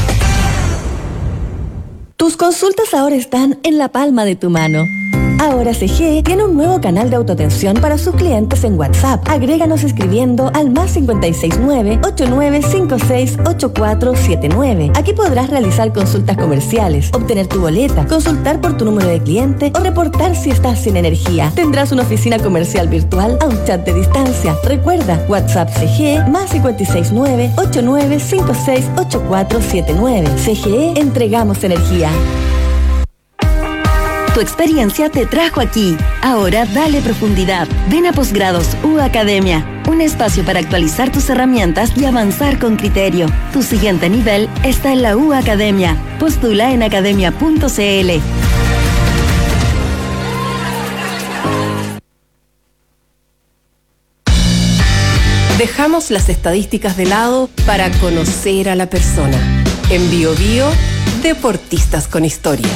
Tus consultas ahora están en la palma de tu mano. Ahora C G E tiene un nuevo canal de autoatención para sus clientes en WhatsApp. Agréganos escribiendo al más cinco seis nueve, ocho nueve cinco seis, ocho cuatro siete nueve. Aquí podrás realizar consultas comerciales, obtener tu boleta, consultar por tu número de cliente o reportar si estás sin energía. Tendrás una oficina comercial virtual a un chat de distancia. Recuerda, WhatsApp C G E más cinco seis nueve, ocho nueve cinco seis, ocho cuatro siete nueve. C G E, entregamos energía. Tu experiencia te trajo aquí. Ahora dale profundidad. Ven a Posgrados U Academia, un espacio para actualizar tus herramientas y avanzar con criterio. Tu siguiente nivel está en la U Academia. Postula en academia punto cl. Dejamos las estadísticas de lado para conocer a la persona. En Bio Bio, Deportistas con Historia.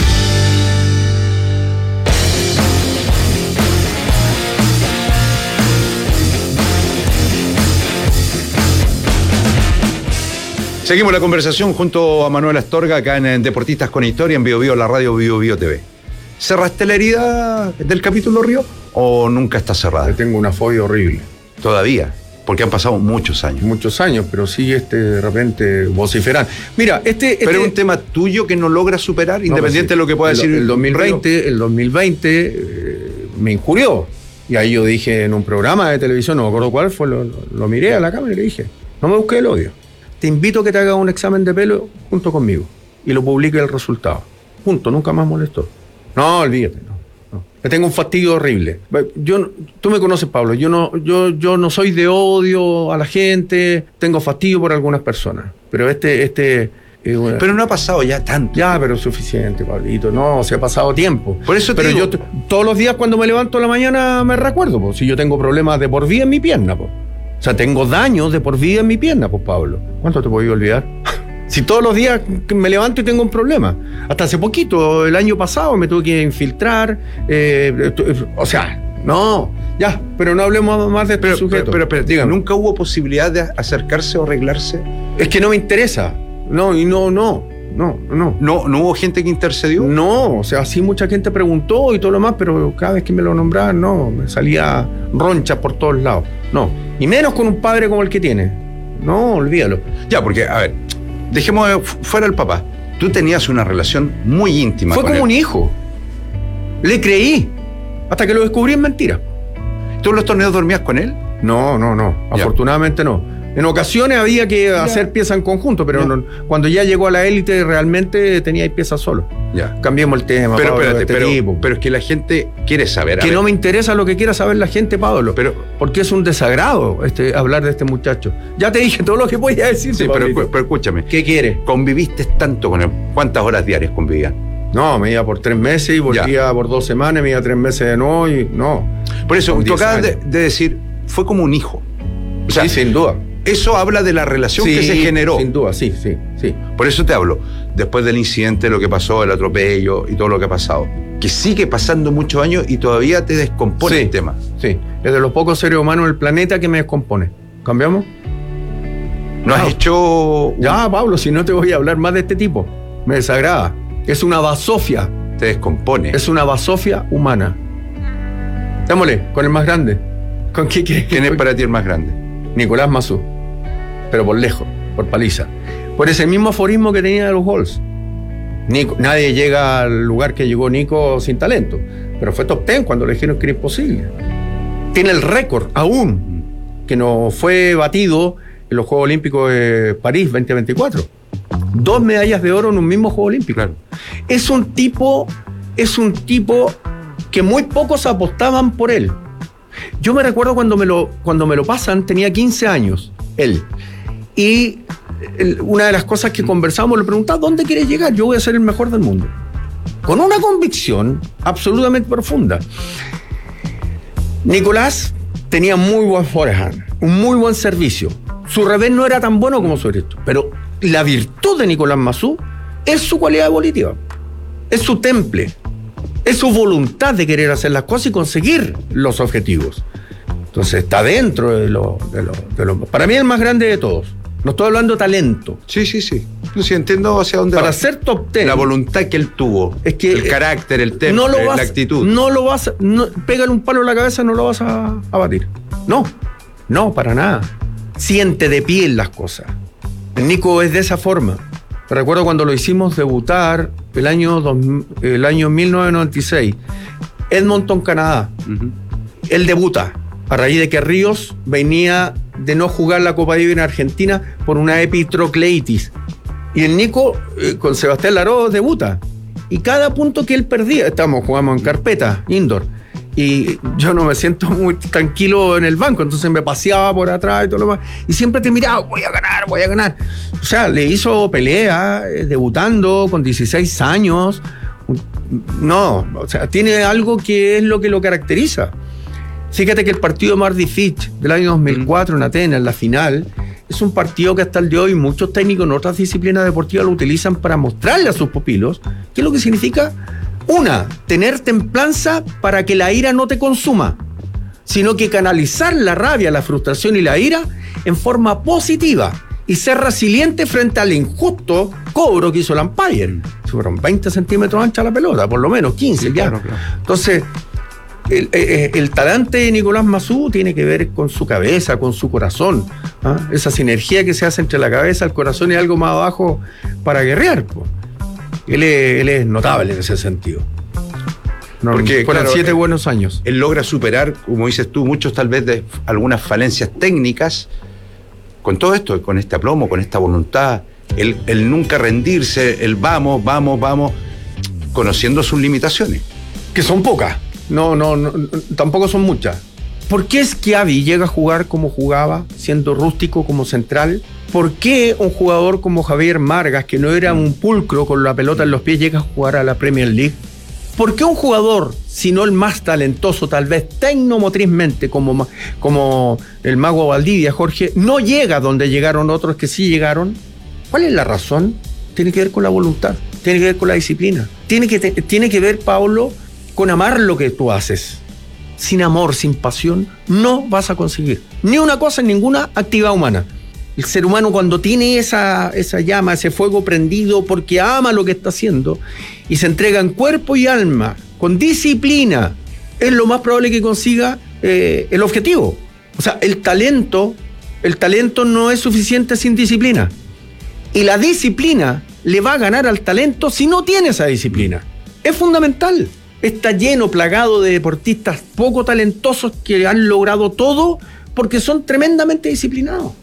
Seguimos la conversación junto a Manuel Astorga acá en Deportistas con Historia en Bio Bio, la radio Bio Bio T V. ¿Cerraste la herida del capítulo Río o nunca está cerrada? Yo tengo una fobia horrible. ¿Todavía? Porque han pasado muchos años. Muchos años, pero sí este de repente vociferan. Mira, este... este pero es un tema tuyo que no logras superar, no, independiente sí, de lo que pueda el, decir el dos mil veinte. El dos mil veinte eh, me injurió. Y ahí yo dije en un programa de televisión, no me acuerdo cuál fue, lo, lo, lo miré a la cámara y le dije, no me busques el odio. Te invito a que te hagas un examen de pelo junto conmigo y lo publique el resultado. Junto, nunca más molestó. No, olvídate, no. no. Le tengo un fastidio horrible. Yo, tú me conoces, Pablo, yo no, yo, yo no soy de odio a la gente, tengo fastidio por algunas personas. Pero este, este. Eh, bueno, pero no ha pasado ya tanto. Ya, pero es suficiente, Pablito. No, se ha pasado tiempo. Por eso te pero digo, yo todos los días cuando me levanto en la mañana me recuerdo, pues, si yo tengo problemas de por vida en mi pierna, pues. O sea, tengo daños de por vida en mi pierna, pues, Pablo. ¿Cuánto te podía olvidar? Si todos los días me levanto y tengo un problema. Hasta hace poquito, el año pasado, me tuve que infiltrar. Eh, o sea, no, ya, pero no hablemos más de este pero, sujeto. Pero, pero, pero ¿nunca hubo posibilidad de acercarse o arreglarse? Es que no me interesa. No, y no, no. No, no. ¿No, ¿No hubo gente que intercedió? No, o sea, sí mucha gente preguntó y todo lo más, pero cada vez que me lo nombraban, no, me salía roncha por todos lados. No, y menos con un padre como el que tiene. No, olvídalo. Ya, porque, a ver, dejemos fuera el papá. Tú tenías una relación muy íntima Fue con como él. un hijo. Le creí, hasta que lo descubrí en mentira. ¿Tú en los torneos dormías con él? No, no, no, ya. Afortunadamente no. En ocasiones había que ya. hacer piezas en conjunto, pero no, cuando ya llegó a la élite realmente tenía piezas solo. Ya. Cambiemos el tema, pero, Pablo, espérate, este pero, tipo. pero es que la gente quiere saber. Que ver. no me interesa lo que quiera saber la gente, Pablo. Pero, porque es un desagrado este, hablar de este muchacho. Ya te dije todo lo que podía decir. Sí, pero, pero escúchame. ¿Qué quiere? ¿Conviviste tanto con él? ¿Cuántas horas diarias convivían? No, me iba por tres meses y volvía ya. por dos semanas, me iba tres meses de nuevo y no. Por eso, tú acabas de, de decir, fue como un hijo. O sea, sí, sin duda. Eso habla de la relación sí, que se generó. Sin duda, sí, sí, sí. Por eso te hablo. Después del incidente, lo que pasó, el atropello y todo lo que ha pasado. Que sigue pasando muchos años y todavía te descompone sí, el tema. Sí, es de los pocos seres humanos del planeta que me descompone. ¿Cambiamos? ¿No has hecho...? Ya, Pablo, si no te voy a hablar más de este tipo. Me desagrada. Es una basofia. Te descompone. Es una basofia humana. Démosle, con el más grande. ¿Con qué quieres? ¿Quién es para ti el más grande? Nicolás Massú. Pero por lejos, por paliza. Por ese mismo aforismo que tenía de los Halls. Nico, nadie llega al lugar que llegó Nico sin talento. Pero fue top ten cuando le dijeron que era imposible. Tiene el récord aún, que no fue batido en los Juegos Olímpicos de París veinte veinticuatro. Dos medallas de oro en un mismo Juego Olímpico. Claro. Es un tipo, es un tipo que muy pocos apostaban por él. Yo me recuerdo cuando me lo, cuando me lo pasan, tenía quince años, él. Y el, una de las cosas que conversamos, le preguntaba, ¿dónde quieres llegar? Yo voy a ser el mejor del mundo. Con una convicción absolutamente profunda. Nicolás tenía muy buen forehand, un muy buen servicio. Su revés no era tan bueno como su derecho, pero la virtud de Nicolás Massú es su cualidad evolutiva, es su temple, es su voluntad de querer hacer las cosas y conseguir los objetivos. Entonces está dentro de lo, de lo, de lo... Para mí el más grande de todos. No estoy hablando de talento. Sí, sí, sí. No sé, entiendo hacia dónde Para va. ser top ten. La voluntad que él tuvo. Es que el carácter, el temple, no lo vas, la actitud. No lo vas a... No, pégale un palo en la cabeza, no lo vas a, a batir. No. No, para nada. Siente de piel las cosas. El Nico es de esa forma. Recuerdo cuando lo hicimos debutar el año, dos, el año mil novecientos noventa y seis. Edmonton, Canadá. Uh-huh. Él debuta a raíz de que Ríos venía de no jugar la Copa Davis en Argentina por una epitrocleitis. Y el Nico, eh, con Sebastián Laró, debuta. Y cada punto que él perdía, estamos, jugamos en carpeta, indoor, y yo no me siento muy tranquilo en el banco, entonces me paseaba por atrás y todo lo demás, y siempre te miraba, voy a ganar, voy a ganar. O sea, le hizo pelea, eh, debutando con dieciséis años. No, o sea, tiene algo que es lo que lo caracteriza. Fíjate que el partido más difícil del año dos mil cuatro en Atenas, en la final, es un partido que hasta el día de hoy muchos técnicos en otras disciplinas deportivas lo utilizan para mostrarle a sus pupilos qué es lo que significa, una, tener templanza para que la ira no te consuma, sino que canalizar la rabia, la frustración y la ira en forma positiva y ser resiliente frente al injusto cobro que hizo el umpire. Fueron veinte centímetros ancha la pelota, por lo menos quince, sí, ya. Claro, claro. Entonces, El, el, el talante de Nicolás Massú tiene que ver con su cabeza, con su corazón, ¿ah? Esa sinergia que se hace entre la cabeza, el corazón y algo más abajo para guerrear, po. Él, es, él es notable en ese sentido. No, porque fueron claro, siete él, buenos años. Él logra superar, como dices tú, muchos tal vez de algunas falencias técnicas con todo esto, con este aplomo, con esta voluntad, el, el nunca rendirse, el vamos, vamos, vamos, conociendo sus limitaciones. Que son pocas. No, no, no, tampoco son muchas. ¿Por qué Schiavi llega a jugar como jugaba, siendo rústico como central? ¿Por qué un jugador como Javier Margas, que no era un pulcro con la pelota en los pies, llega a jugar a la Premier League? ¿Por qué un jugador, si no el más talentoso, tal vez tecnomotrizmente, como, como el mago Valdivia, Jorge, no llega donde llegaron otros que sí llegaron? ¿Cuál es la razón? Tiene que ver con la voluntad, tiene que ver con la disciplina. Tiene que, tiene que ver, Pablo, con amar lo que tú haces. Sin amor, sin pasión, no vas a conseguir ni una cosa en ninguna actividad humana. El ser humano, cuando tiene esa, esa llama, ese fuego prendido porque ama lo que está haciendo y se entrega en cuerpo y alma, con disciplina, es lo más probable que consiga eh, el objetivo. O sea, el talento, el talento no es suficiente sin disciplina. Y la disciplina le va a ganar al talento si no tiene esa disciplina. Es fundamental. Está lleno, plagado de deportistas poco talentosos que han logrado todo porque son tremendamente disciplinados.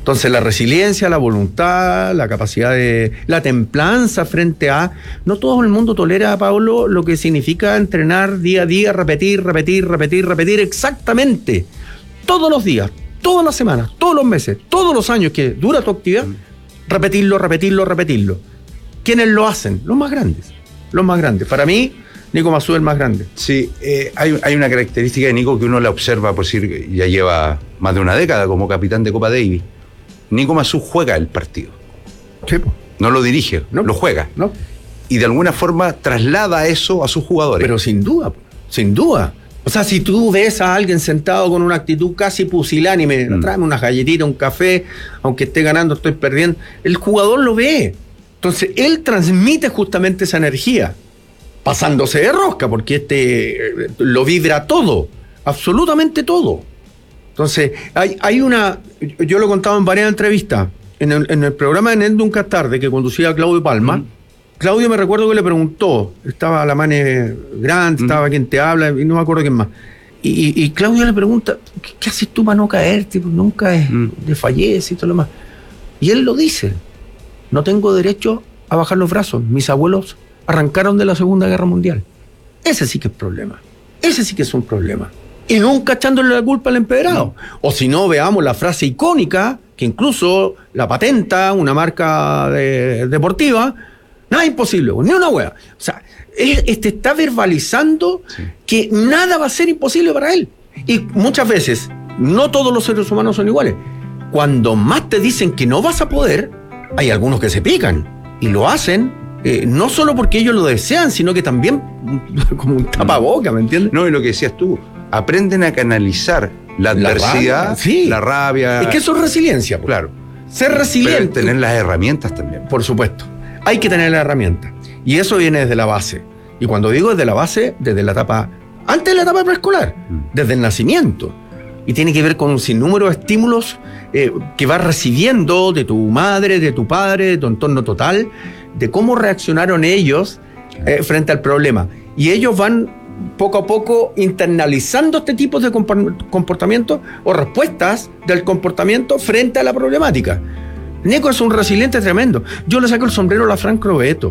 Entonces la resiliencia, la voluntad, la capacidad de... la templanza frente a... No todo el mundo tolera, Pablo, lo que significa entrenar día a día, repetir, repetir, repetir, repetir exactamente. Todos los días, todas las semanas, todos los meses, todos los años que dura tu actividad, repetirlo, repetirlo, repetirlo. ¿Quiénes lo hacen? Los más grandes. Los más grandes. Para mí, Nico Massú es el más grande. Sí, eh, hay, hay una característica de Nico que uno la observa, por decir, ya lleva más de una década como capitán de Copa Davis. Nico Massú juega el partido. Sí. No lo dirige, no. Lo juega. No. Y de alguna forma traslada eso a sus jugadores. Pero sin duda, sin duda. O sea, si tú ves a alguien sentado con una actitud casi pusilánime, mm. tráeme unas galletitas, un café, aunque esté ganando, estoy perdiendo, el jugador lo ve. Entonces, él transmite justamente esa energía, pasándose de rosca, porque este lo vibra todo, absolutamente todo. Entonces, hay, hay una... Yo lo he contado en varias entrevistas. En el, en el programa de Net Nunca Tarde, que conducía Claudio Palma, mm. Claudio me recuerdo que le preguntó, estaba la Mane Grant, mm. estaba quien te habla, y no me acuerdo quién más. Y, y Claudio le pregunta, ¿qué, qué haces tú para no caerte? Pues nunca es, mm. desfallece y todo lo más. Y él lo dice, no tengo derecho a bajar los brazos. Mis abuelos arrancaron de la Segunda Guerra Mundial. Ese sí que es problema. Ese sí que es un problema. Y nunca echándole la culpa al empedrado. O si no, veamos la frase icónica, que incluso la patenta una marca de, deportiva, nada imposible, ni una hueá. O sea, este está verbalizando sí. que nada va a ser imposible para él. Y muchas veces, no todos los seres humanos son iguales. Cuando más te dicen que no vas a poder, hay algunos que se pican y lo hacen, eh, no solo porque ellos lo desean, sino que también como un tapaboca, ¿me entiendes? No, y lo que decías tú, aprenden a canalizar la adversidad, la rabia, sí. la rabia. Es que eso es resiliencia. Pues. Claro. Ser resiliente. Pero tener las herramientas también. Por supuesto. Hay que tener las herramientas. Y eso viene desde la base. Y cuando digo desde la base, desde la etapa, antes de la etapa preescolar, mm. desde el nacimiento. Y tiene que ver con un sinnúmero de estímulos eh, que vas recibiendo de tu madre, de tu padre, de tu entorno total, de cómo reaccionaron ellos eh, frente al problema. Y ellos van poco a poco internalizando este tipo de comportamientos o respuestas del comportamiento frente a la problemática. Nico es un resiliente tremendo. Yo le saco el sombrero a la Fran Crobeto.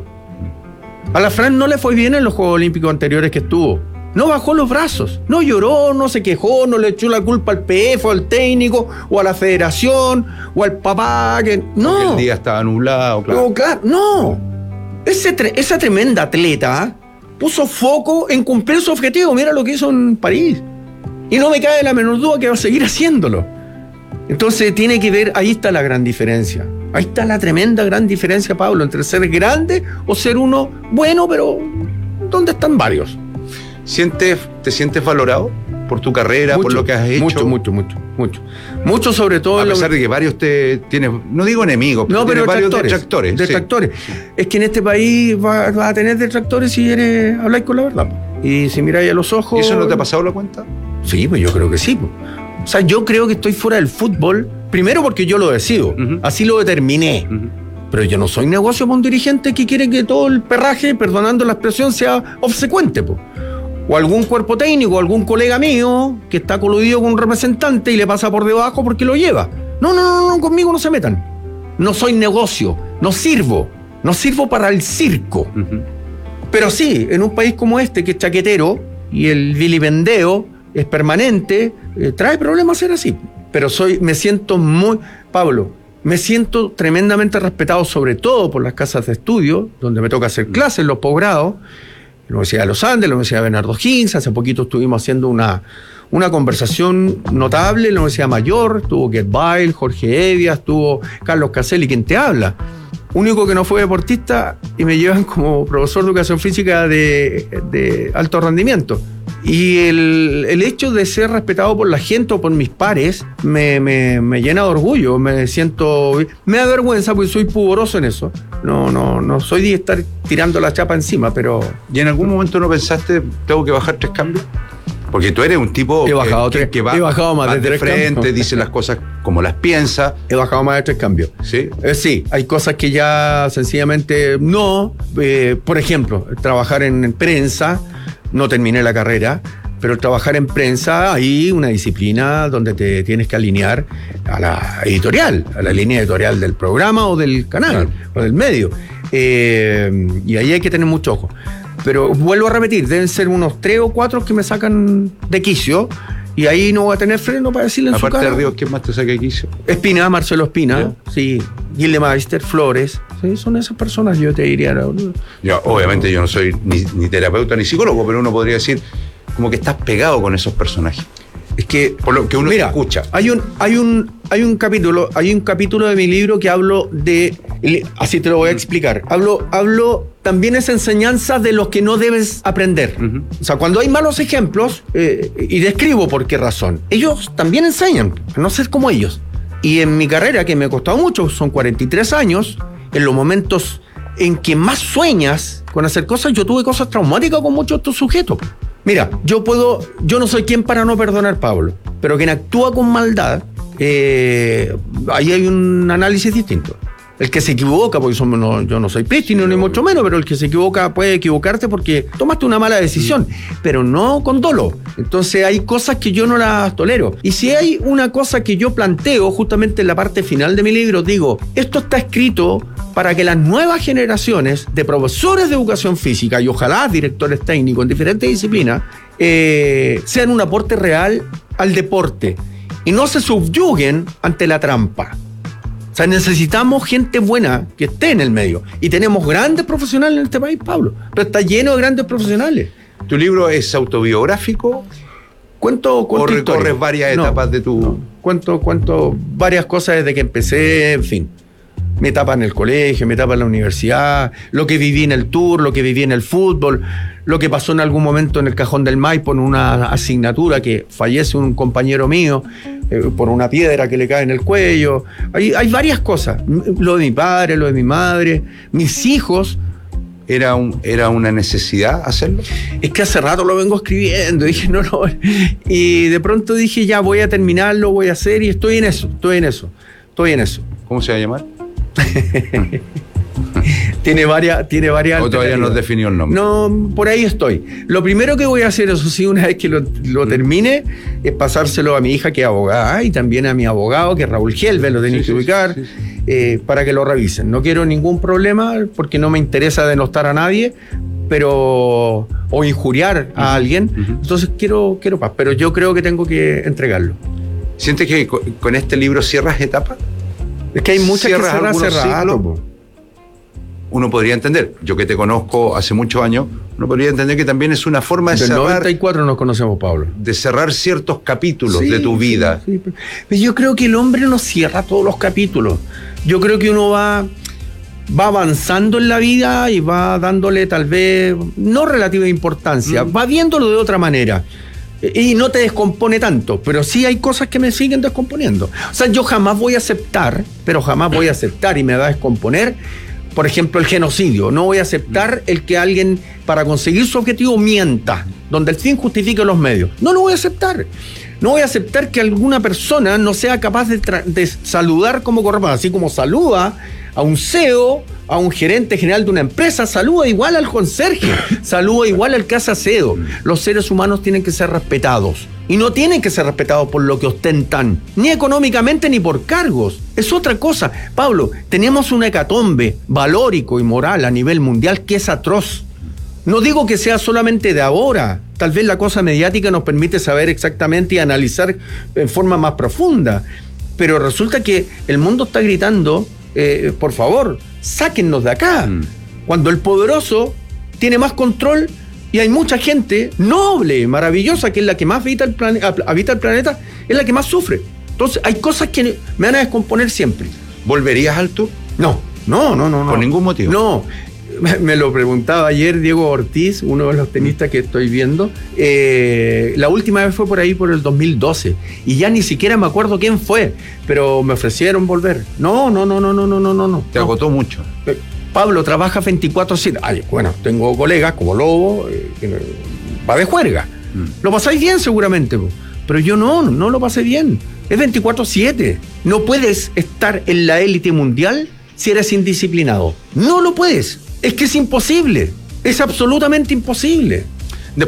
A la Fran no le fue bien en los Juegos Olímpicos anteriores que estuvo. No bajó los brazos, no lloró, no se quejó, no le echó la culpa al P F o al técnico o a la federación o al papá. Que... No. Porque el día estaba nublado, claro. No, claro, no. Ese tre- esa tremenda atleta puso foco en cumplir su objetivo. Mira lo que hizo en París. Y no me cae la menor duda que va a seguir haciéndolo. Entonces tiene que ver, ahí está la gran diferencia. Ahí está la tremenda gran diferencia, Pablo, entre ser grande o ser uno bueno, pero ¿dónde están varios? ¿Sientes, ¿Te sientes valorado por tu carrera, mucho, por lo que has hecho? Mucho, mucho, mucho, mucho. Mucho sobre todo... A pesar lo... de que varios te tienes, no digo enemigos, pero, no, pero varios detractores. Detractores. detractores. Sí. Es que en este país vas va a tener detractores si eres, habláis con la verdad. Y si miráis a los ojos... ¿Y eso no te ha pasado la cuenta? Sí, pues yo creo que sí. Pues. O sea, yo creo que estoy fuera del fútbol, primero porque yo lo decido, uh-huh. así lo determiné. Uh-huh. Pero yo no soy negocio para un dirigente que quiere que todo el perraje, perdonando la expresión, sea obsecuente, pues. O algún cuerpo técnico, algún colega mío que está coludido con un representante y le pasa por debajo porque lo lleva. No, no, no, no, conmigo no se metan. No soy negocio, no sirvo, no sirvo para el circo. Uh-huh. Pero sí, en un país como este, que es chaquetero y el vilipendeo es permanente, eh, trae problemas ser así. Pero soy, me siento muy... Pablo, me siento tremendamente respetado, sobre todo por las casas de estudio, donde me toca hacer clases, los posgrados, la Universidad de los Andes, la Universidad de Bernardo Higgins. Hace poquito estuvimos haciendo una, una conversación notable en la Universidad Mayor. Estuvo Gert Bail, Jorge Evia, estuvo Carlos Caselli, quien te habla. Único que no fue deportista y me llevan como profesor de educación física de, de alto rendimiento. Y el, el hecho de ser respetado por la gente o por mis pares me, me, me llena de orgullo, me siento... Me da vergüenza porque soy pudoroso en eso. No, no, no soy de estar tirando la chapa encima, pero... ¿Y en algún momento no pensaste, tengo que bajar tres cambios? Porque tú eres un tipo he bajado que, tres, que va he bajado más de, de tres frente, cambios. dice las cosas como las piensa. He bajado más de tres cambios. Sí. Eh, sí, hay cosas que ya sencillamente no. Eh, por ejemplo, trabajar en prensa, no terminé la carrera, Pero el trabajar en prensa, hay una disciplina donde te tienes que alinear a la editorial, a la línea editorial del programa o del canal, claro, o del medio. Eh, y ahí hay que tener mucho ojo. Pero vuelvo a repetir, deben ser unos tres o cuatro que me sacan de quicio. Y ahí no voy a tener freno para decirle en Aparte su cara. de Ríos, ¿quién más te saca de quicio? Espina, Marcelo Espina, ¿sí? sí. Gildemeister, Flores, ¿sí? Son esas personas, yo te diría. ¿no? Yo, obviamente yo no soy ni, ni terapeuta ni psicólogo, pero uno podría decir como que estás pegado con esos personajes. Es que, por lo que uno mira, escucha. Hay un, hay un, hay un capítulo, hay un capítulo de mi libro que hablo de, así te lo voy a explicar. Hablo, hablo también esa enseñanza de los que no debes aprender. Uh-huh. O sea, cuando hay malos ejemplos, eh, y describo por qué razón. Ellos también enseñan a no ser como ellos. Y en mi carrera, que me ha costado mucho, son cuarenta y tres años, en los momentos en que más sueñas con hacer cosas, yo tuve cosas traumáticas con muchos de estos sujetos. Mira, yo puedo, yo no soy quien para no perdonar, Pablo, pero quien actúa con maldad, eh, ahí hay un análisis distinto. El que se equivoca, porque somos, no, yo no soy prístino ni mucho menos, pero el que se equivoca puede equivocarte porque tomaste una mala decisión, pero no con dolo. Entonces hay cosas que yo no las tolero. Y si hay una cosa que yo planteo justamente en la parte final de mi libro, digo, esto está escrito para que las nuevas generaciones de profesores de educación física y ojalá directores técnicos en diferentes disciplinas eh, sean un aporte real al deporte y no se subyuguen ante la trampa. O sea, necesitamos gente buena que esté en el medio. Y tenemos grandes profesionales en este país, Pablo. Pero está lleno de grandes profesionales. ¿Tu libro es autobiográfico? Cuento, cuento ¿O recorres historia. varias no, etapas de tu...? No. Cuento, cuento varias cosas desde que empecé, en fin. Mi etapa en el colegio, mi etapa en la universidad, lo que viví en el tour, lo que viví en el fútbol, lo que pasó en algún momento en el Cajón del Maipo en una asignatura que fallece un compañero mío eh, por una piedra que le cae en el cuello. Hay, hay varias cosas. Lo de mi padre, lo de mi madre, mis hijos. ¿Era, un, ¿Era una necesidad hacerlo? Es que hace rato lo vengo escribiendo. Dije, no, no. Y de pronto dije, ya voy a terminarlo, voy a hacer, y estoy en eso, estoy en eso, estoy en eso. ¿Cómo se va a llamar? tiene varias, tiene varias. ¿O todavía no definió el nombre? No, por ahí estoy. Lo primero que voy a hacer, eso sí, una vez que lo, lo termine, es pasárselo a mi hija, que es abogada, y también a mi abogado, que es Raúl Gelbe, lo tenéis sí, que sí, ubicar, sí, sí. Eh, para que lo revisen. No quiero ningún problema, porque no me interesa denostar a nadie, pero o injuriar a uh-huh, alguien. Uh-huh. Entonces quiero, quiero paz, pero yo creo que tengo que entregarlo. ¿Sientes que con este libro cierras etapas? Es que hay muchas que cerrar hace rato. Uno podría entender, yo que te conozco hace muchos años, uno podría entender que también es una forma de Del cerrar... noventa y cuatro nos conocemos, Pablo. De cerrar ciertos capítulos sí, de tu vida. Sí, sí. Pero yo creo que el hombre no cierra todos los capítulos. Yo creo que uno va, va avanzando en la vida y va dándole tal vez, no relativa importancia, mm. va viéndolo de otra manera. Y no te descompone tanto, pero sí hay cosas que me siguen descomponiendo. O sea, yo jamás voy a aceptar, pero jamás voy a aceptar y me va a descomponer, por ejemplo, el genocidio. No voy a aceptar el que alguien, para conseguir su objetivo, mienta, donde el fin justifique los medios. No lo voy a aceptar. No voy a aceptar que alguna persona no sea capaz de, tra- de saludar como corresponde, así como saluda a un C E O, a un gerente general de una empresa, saluda igual al conserje, saluda igual al que hace aseo. Los seres humanos tienen que ser respetados. Y no tienen que ser respetados por lo que ostentan, ni económicamente ni por cargos. Es otra cosa. Pablo, tenemos un hecatombe valórico y moral a nivel mundial que es atroz. No digo que sea solamente de ahora. Tal vez la cosa mediática nos permite saber exactamente y analizar en forma más profunda. Pero resulta que el mundo está gritando, eh, por favor, sáquennos de acá. Mm. Cuando el poderoso tiene más control y hay mucha gente noble, maravillosa, que es la que más habita el, plane- habita el planeta, es la que más sufre. Entonces hay cosas que me van a descomponer siempre. ¿Volverías al tour? No, no, no, no. no. ¿Por ningún motivo? No. Me lo preguntaba ayer Diego Ortiz, uno de los tenistas que estoy viendo. Eh, la última vez fue por ahí por el dos mil doce y ya ni siquiera me acuerdo quién fue, pero me ofrecieron volver. No, no, no, no, no, no, no, no. Te agotó mucho. Eh, Pablo trabaja veinticuatro siete. Ay, bueno, tengo colegas como Lobo, eh, que va de juerga. Mm. Lo pasáis bien seguramente, pero yo no, no lo pasé bien. Es veinticuatro siete. No puedes estar en la élite mundial si eres indisciplinado. No lo puedes. Es que es imposible, es absolutamente imposible. Después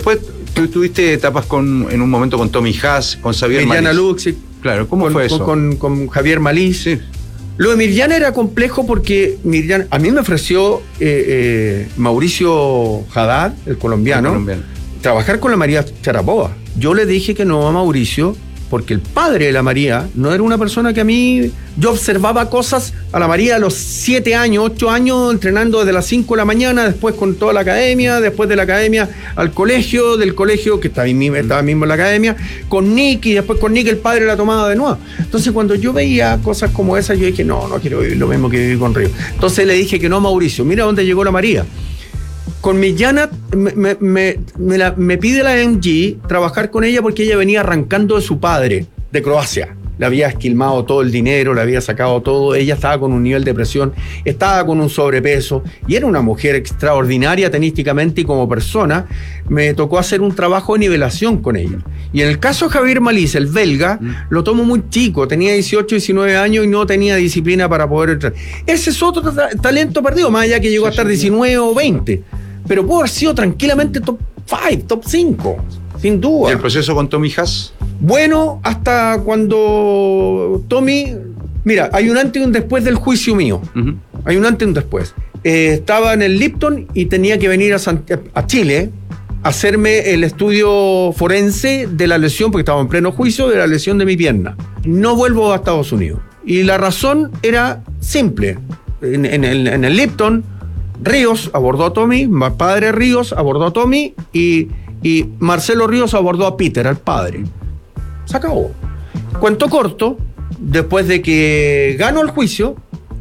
Tú tuviste etapas con, en un momento con Tommy Haas, con Xavier Mirjana Maliz. Luxic. Claro, ¿cómo con, fue eso? Con, con, con Javier Maliz. Sí. Lo de Mirjana era complejo porque Mirjana, a mí me ofreció eh, eh, Mauricio Haddad, el colombiano, el colombiano, trabajar con la María Sharapova. Yo le dije que no a Mauricio porque el padre de la María no era una persona que a mí... Yo observaba cosas a la María a los siete años, ocho años, entrenando desde las cinco de la mañana, después con toda la academia, después de la academia al colegio, del colegio, que estaba mismo, estaba mismo en la academia, con Nick, y después con Nick el padre la tomaba de nuevo. Entonces cuando yo veía cosas como esas, yo dije, no, no quiero vivir lo mismo que viví con Río. Entonces le dije que no a Mauricio. Mira dónde llegó la María. Con Mirjana me, me, me, me, la, me pide la M G trabajar con ella porque ella venía arrancando de su padre, de Croacia. Le había esquilmado todo el dinero, le había sacado todo. Ella estaba con un nivel de presión, estaba con un sobrepeso y era una mujer extraordinaria tenísticamente y como persona. Me tocó hacer un trabajo de nivelación con ella. Y en el caso de Javier Maliz, el belga, mm. lo tomo muy chico. Tenía dieciocho, diecinueve años y no tenía disciplina para poder entrar. Ese es otro ta- talento perdido, más allá que llegó sí, a estar diecinueve o veinte. Pero pudo haber sido tranquilamente top cinco, top cinco, sin duda. ¿Y el proceso con Tommy Haas? Bueno, hasta cuando Tommy... Mira, hay un antes y un después del juicio mío. Uh-huh. Hay un antes y un después. Eh, estaba en el Lipton y tenía que venir a, San, a Chile a hacerme el estudio forense de la lesión, porque estaba en pleno juicio, de la lesión de mi pierna. No vuelvo a Estados Unidos. Y la razón era simple. En, en, el, en el Lipton... Ríos abordó a Tommy, padre Ríos abordó a Tommy y, y Marcelo Ríos abordó a Peter, al padre. Se acabó. Cuento corto, después de que ganó el juicio,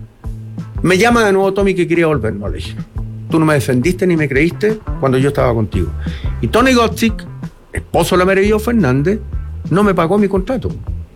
me llama de nuevo Tommy que quería volver. No, le dije, tú no me defendiste ni me creíste cuando yo estaba contigo. Y Tony Gotzik, esposo de la Merevillo Fernández, no me pagó mi contrato.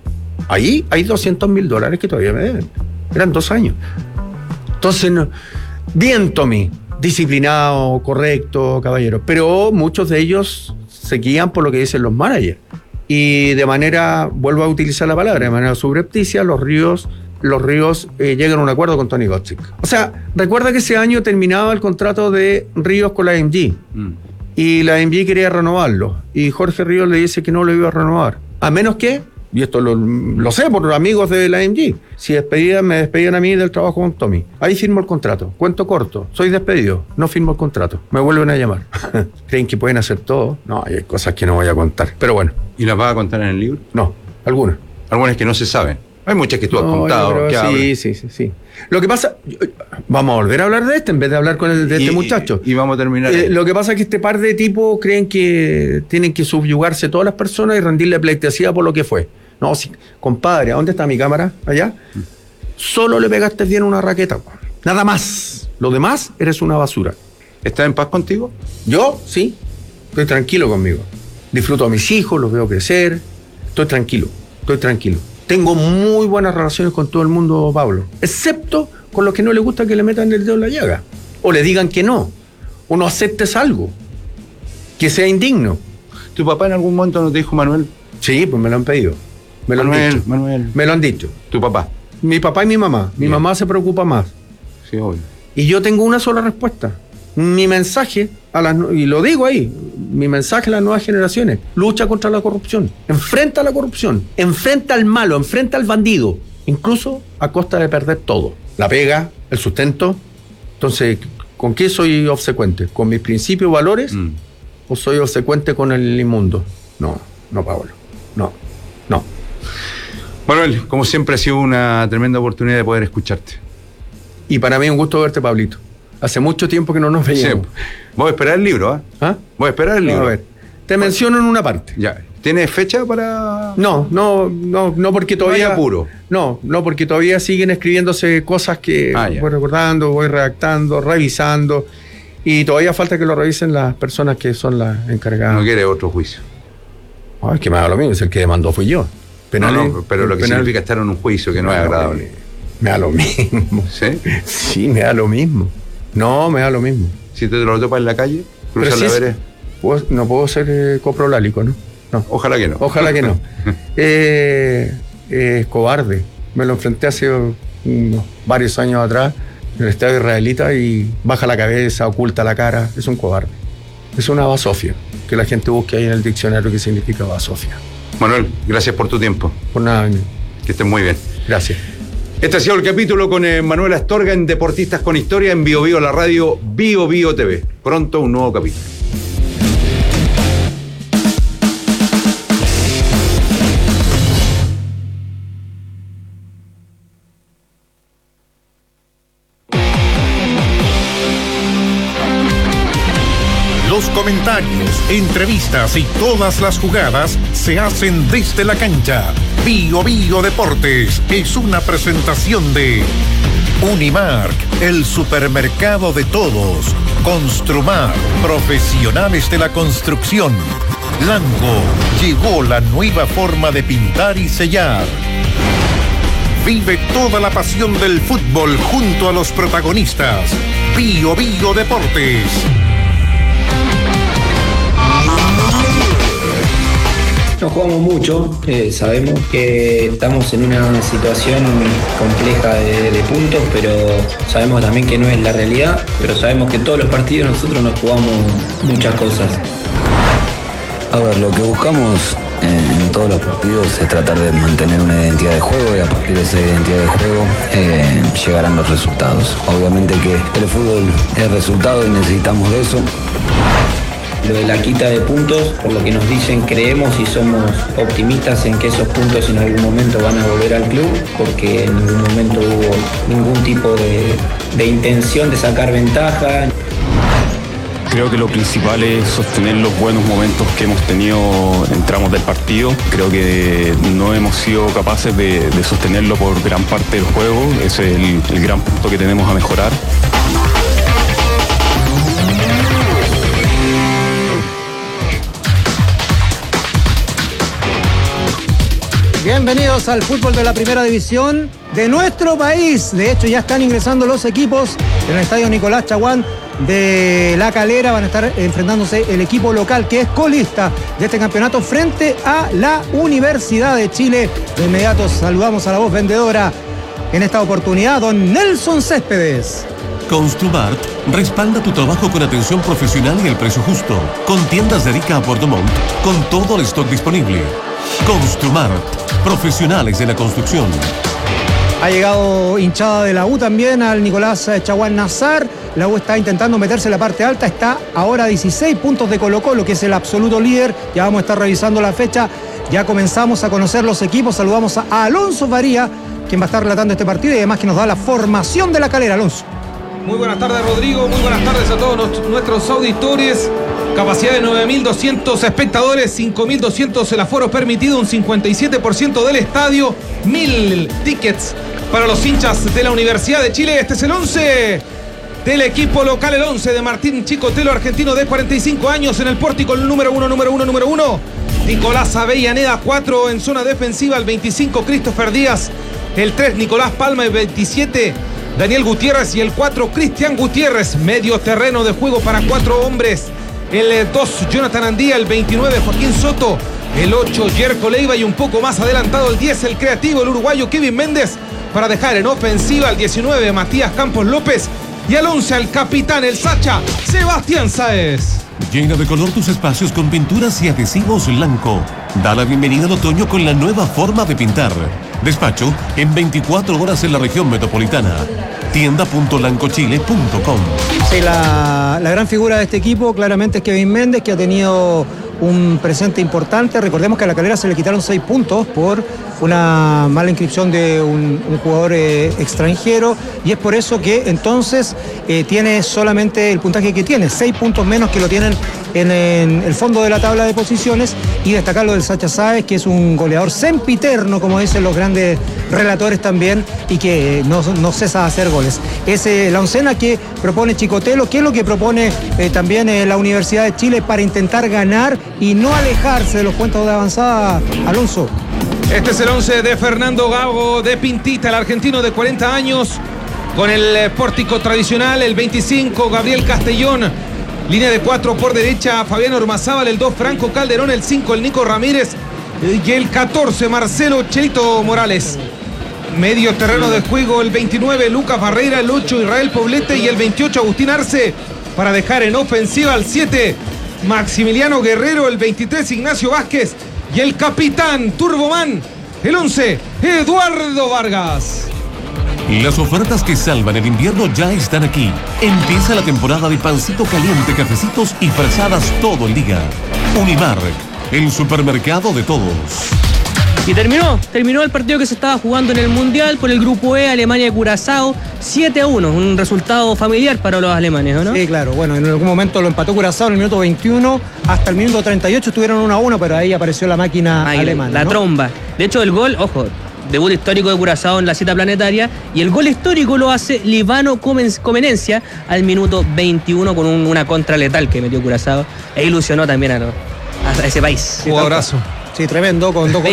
Ahí hay doscientos mil dólares que todavía me deben. Eran dos años. Entonces, no... Bien, Tommy, disciplinado, correcto, caballero, pero muchos de ellos se guían por lo que dicen los managers. Y de manera, vuelvo a utilizar la palabra, de manera subrepticia, los Ríos, los Ríos eh, llegan a un acuerdo con Tony Gotzik. O sea, recuerda que ese año terminaba el contrato de Ríos con la M G. Mm. Y la M G quería renovarlo. Y Jorge Ríos le dice que no lo iba a renovar. A menos que... Y esto lo, lo sé por amigos de la M G. Si despedían, me despedían a mí del trabajo con Tommy. Ahí firmo el contrato. Cuento corto. Soy despedido. No firmo el contrato. Me vuelven a llamar. ¿Creen que pueden hacer todo? No, hay cosas que no voy a contar. Pero bueno. ¿Y las vas a contar en el libro? No, algunas. Algunas que no se saben. Hay muchas que tú has no, contado. Que sí, sí, sí, sí. Lo que pasa... Vamos a volver a hablar de este en vez de hablar con el, de este y, muchacho. Y, y vamos a terminar. Eh, lo que pasa es que este par de tipos creen que tienen que subyugarse todas las personas y rendirle pleitesía por lo que fue. No, sí, compadre, ¿a dónde está mi cámara? Allá. Solo le pegaste bien una raqueta. Nada más. Lo demás, eres una basura. ¿Estás en paz contigo? Yo, sí. Estoy tranquilo conmigo. Disfruto a mis hijos, los veo crecer. Estoy tranquilo, estoy tranquilo. Tengo muy buenas relaciones con todo el mundo, Pablo. Excepto con los que no les gusta que le metan el dedo en la llaga. O le digan que no. O no aceptes algo. Que sea indigno. ¿Tu papá en algún momento no te dijo, Manuel? Sí, pues me lo han pedido. Me lo Manuel, han dicho. Manuel. Me lo han dicho. ¿Tu papá? Mi papá y mi mamá. Mi Bien. mamá se preocupa más. Sí, obvio. Y yo tengo una sola respuesta. Mi mensaje, a las, y lo digo ahí, mi mensaje a las nuevas generaciones: lucha contra la corrupción. Enfrenta la corrupción. Enfrenta al malo, enfrenta al bandido. Incluso a costa de perder todo. La pega, el sustento. Entonces, ¿con qué soy obsecuente? ¿Con mis principios y valores? Mm. ¿O soy obsecuente con el inmundo? No, no, Pablo. No, no. Manuel, como siempre ha sido una tremenda oportunidad de poder escucharte. Y para mí un gusto verte, Pablito. Hace mucho tiempo que no nos veíamos. Sí. Voy a esperar el libro, ¿eh? ¿Ah? Voy a esperar el no, libro. A ver, te menciono en una parte. Ya. ¿Tienes fecha para...? No, no, no, no porque todavía... No hay apuro. No, no porque todavía siguen escribiéndose cosas que ah, voy recordando, voy redactando, revisando. Y todavía falta que lo revisen las personas que son las encargadas. No quiere otro juicio. Ay, que me da lo mismo, es el que demandó fui yo. Penal, no, no, pero lo que penal, significa estar en un juicio que no es agradable. Me da lo mismo. ¿Sí? Sí, me da lo mismo. No, me da lo mismo. Si te lo topas en la calle, cruzas la vereda. Puedo, no puedo ser eh, coprolálico, ¿no? No. Ojalá que no. Ojalá que no. eh, eh, es cobarde. Me lo enfrenté hace unos varios años atrás en el estadio israelita y baja la cabeza, oculta la cara. Es un cobarde. Es una basofia. que la gente busque ahí en el diccionario qué significa basofia. Manuel, gracias por tu tiempo. Por nada, que estés muy bien. Gracias. Este ha sido el capítulo con eh, Manuel Astorga en Deportistas con Historia en Bio Bio, la radio Bio Bio T V. Pronto un nuevo capítulo. Los comentarios, entrevistas y todas las jugadas se hacen desde la cancha. Bio Bio Deportes es una presentación de Unimark, el supermercado de todos. Construmar, profesionales de la construcción. Lango, llegó la nueva forma de pintar y sellar. Vive toda la pasión del fútbol junto a los protagonistas. Bio Bio Deportes. No jugamos mucho, eh, sabemos que estamos en una situación compleja de, de puntos, pero sabemos también que no es la realidad, pero sabemos que en todos los partidos nosotros nos jugamos muchas cosas. A ver, lo que buscamos en, en todos los partidos es tratar de mantener una identidad de juego y a partir de esa identidad de juego eh, llegarán los resultados. Obviamente que el fútbol es resultado y necesitamos de eso. Lo de la quita de puntos, por lo que nos dicen, creemos y somos optimistas en que esos puntos en algún momento van a volver al club, porque en ningún momento hubo ningún tipo de, de intención de sacar ventaja. Creo que lo principal es sostener los buenos momentos que hemos tenido en tramos del partido. Creo que no hemos sido capaces de, de sostenerlo por gran parte del juego. Ese es el, el gran punto que tenemos a mejorar. Bienvenidos al fútbol de la primera división de nuestro país. De hecho, ya están ingresando los equipos en el estadio Nicolás Chaguán de La Calera. Van a estar enfrentándose el equipo local, que es colista de este campeonato, frente a la Universidad de Chile. De inmediato saludamos a la voz vendedora en esta oportunidad, don Nelson Céspedes. Construmart respalda tu trabajo con atención profesional y el precio justo. Con tiendas de Rica a Puerto Montt, con todo el stock disponible. Construmart, profesionales de la construcción. Ha llegado hinchada de la U también al Nicolás Chaguán Nazar. La U está intentando meterse en la parte alta. Está ahora a dieciséis puntos de Colo-Colo, que es el absoluto líder. Ya vamos a estar revisando la fecha. Ya comenzamos a conocer los equipos. Saludamos a Alonso Faría, quien va a estar relatando este partido y además que nos da la formación de La Calera. Alonso. Muy buenas tardes, Rodrigo. Muy buenas tardes a todos nuestros auditores. Capacidad de nueve mil doscientos espectadores, cinco mil doscientos el aforo permitido, un cincuenta y siete por ciento del estadio, mil tickets para los hinchas de la Universidad de Chile. Este es el once del equipo local, el once de Martín Chicotelo, argentino de cuarenta y cinco años, en el pórtico, el número uno, número uno, número uno. Nicolás Avellaneda, cuatro en zona defensiva, el veinticinco Christopher Díaz, el tres Nicolás Palma, el veintisiete Daniel Gutiérrez y el cuatro Cristian Gutiérrez. Medio terreno de juego para cuatro hombres. El dos, Jonathan Andía, el veintinueve, Joaquín Soto, el ocho, Yerko Leiva y un poco más adelantado el diez, el creativo, el uruguayo Kevin Méndez, para dejar en ofensiva al diecinueve, Matías Campos López, y al once, al capitán, el Sacha, Sebastián Sáez. Llena de color tus espacios con pinturas y adhesivos Lanco. Da la bienvenida al otoño con la nueva forma de pintar. Despacho en veinticuatro horas en la región metropolitana. tienda punto lancochile punto com. Sí, la, la gran figura de este equipo claramente es Kevin Méndez, que ha tenido un presente importante. Recordemos que a La Calera se le quitaron seis puntos por una mala inscripción de un, un jugador eh, extranjero, y es por eso que entonces eh, tiene solamente el puntaje que tiene, seis puntos menos que lo tienen en, en el fondo de la tabla de posiciones. Y destacar lo del Sacha Sáez, que es un goleador sempiterno, como dicen los grandes relatores también, y que eh, no, no cesa de hacer goles. Es eh, la oncena que propone Chicotelo, que es lo que propone eh, también eh, la Universidad de Chile para intentar ganar y no alejarse de los cuentos de avanzada. Alonso. Este es el once de Fernando Gago de Pintita, el argentino de cuarenta años, con el pórtico tradicional, el veinticinco, Gabriel Castellón, línea de cuatro por derecha, Fabián Ormazábal, el dos, Franco Calderón, el cinco, el Nico Ramírez, y el catorce, Marcelo Chelito Morales. Medio terreno de juego, el veintinueve, Lucas Barrera, el ocho, Israel Poblete, y el veintiocho, Agustín Arce, para dejar en ofensiva al siete, Maximiliano Guerrero, el veintitrés Ignacio Vázquez y el capitán Turboman, el once Eduardo Vargas. Las ofertas que salvan el invierno ya están aquí. Empieza la temporada de pancito caliente, cafecitos y fresadas todo el día. Unimark, el supermercado de todos. Y terminó, terminó el partido que se estaba jugando en el Mundial por el Grupo E, Alemania y Curazao, siete a uno, un resultado familiar para los alemanes, ¿no? Sí, claro, bueno, en algún momento lo empató Curazao en el minuto veintiuno, hasta el minuto treinta y ocho estuvieron uno a uno, pero ahí apareció la máquina Ay, alemana. La ¿no? tromba. De hecho, el gol, ojo, debut histórico de Curazao en la cita planetaria, y el gol histórico lo hace Livano Comenencia al minuto veintiuno con un, una contra letal que metió Curazao e ilusionó también a, a ese país. Jugadorazo. Sí, tremendo, con dos